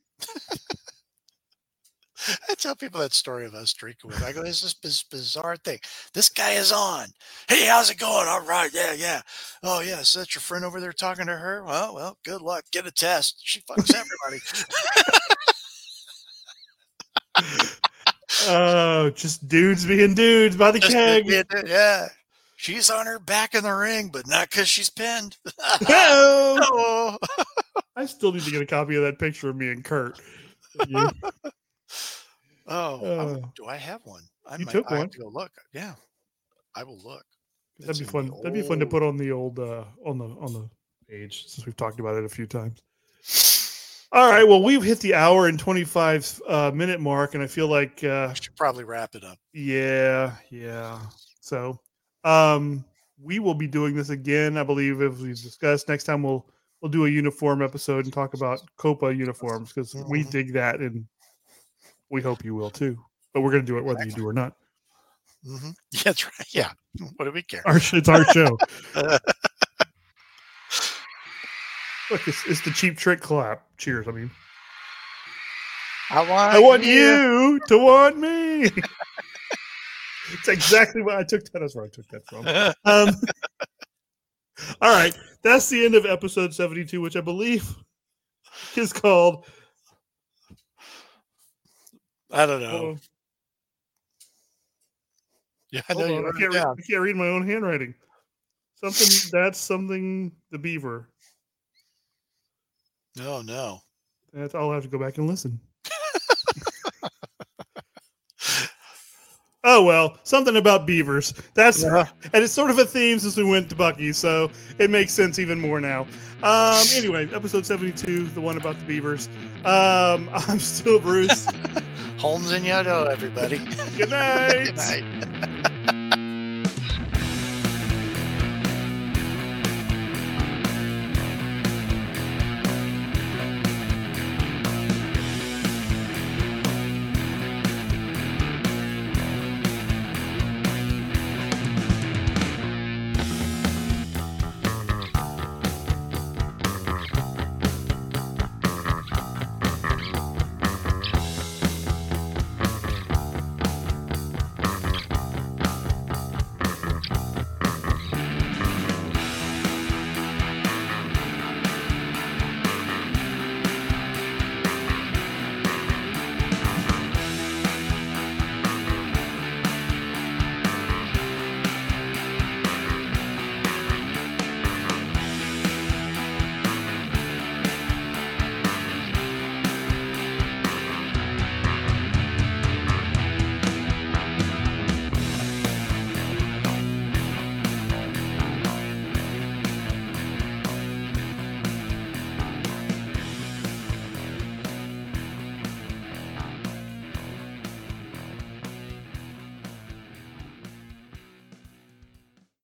I tell people that story of us drinking with. I go, "There's this biz- bizarre thing. This guy is on. Hey, how's it going? All right, yeah, yeah. Oh, yeah. So that's your friend over there talking to her? Well, well, good luck. Get a test. She fucks everybody." Oh, just dudes being dudes by the Just keg. admit it, yeah. She's on her back in the ring, but not because she's pinned. Oh, Oh. I still need to get a copy of that picture of me and Kurt. You- Oh, Uh, oh, do I have one? I you might, took I have one. to go look. Yeah, I will look. That'd It's be in fun. the That'd be fun to old- put on the old uh, on the on the page since we've talked about it a few times. All right. Well, we've hit the hour and twenty-five uh, minute mark, and I feel like uh, I should probably wrap it up. yeah, yeah. So, um, we will be doing this again, I believe, as we discussed. Next time, we'll we'll do a uniform episode and talk about Copa uniforms because we Mhm. dig that, and we hope you will too. But we're going to do it whether you do or not. hmm Yeah, that's right. Yeah. What do we care? Our, it's our show. Look, it's, it's the Cheap Trick clap. Cheers. I mean, I want, I want you to want me. It's exactly what I took. That. That's where I took that from. Um, all right. That's the end of episode seventy-two, which I believe is called. I don't know. Oh, Yeah, I know hold you on, I, wrote it can't read, down. I can't read my own handwriting. Something that's something the beaver. No, no. That's I'll have to go back and listen. Oh well, something about beavers. That's Yeah. and it's sort of a theme since we went to Bucky, so it makes sense even more now. Um, anyway, episode seventy-two, the one about the beavers. Um, I'm still Bruce. Holmes and Yodo, everybody. Good night. Good night.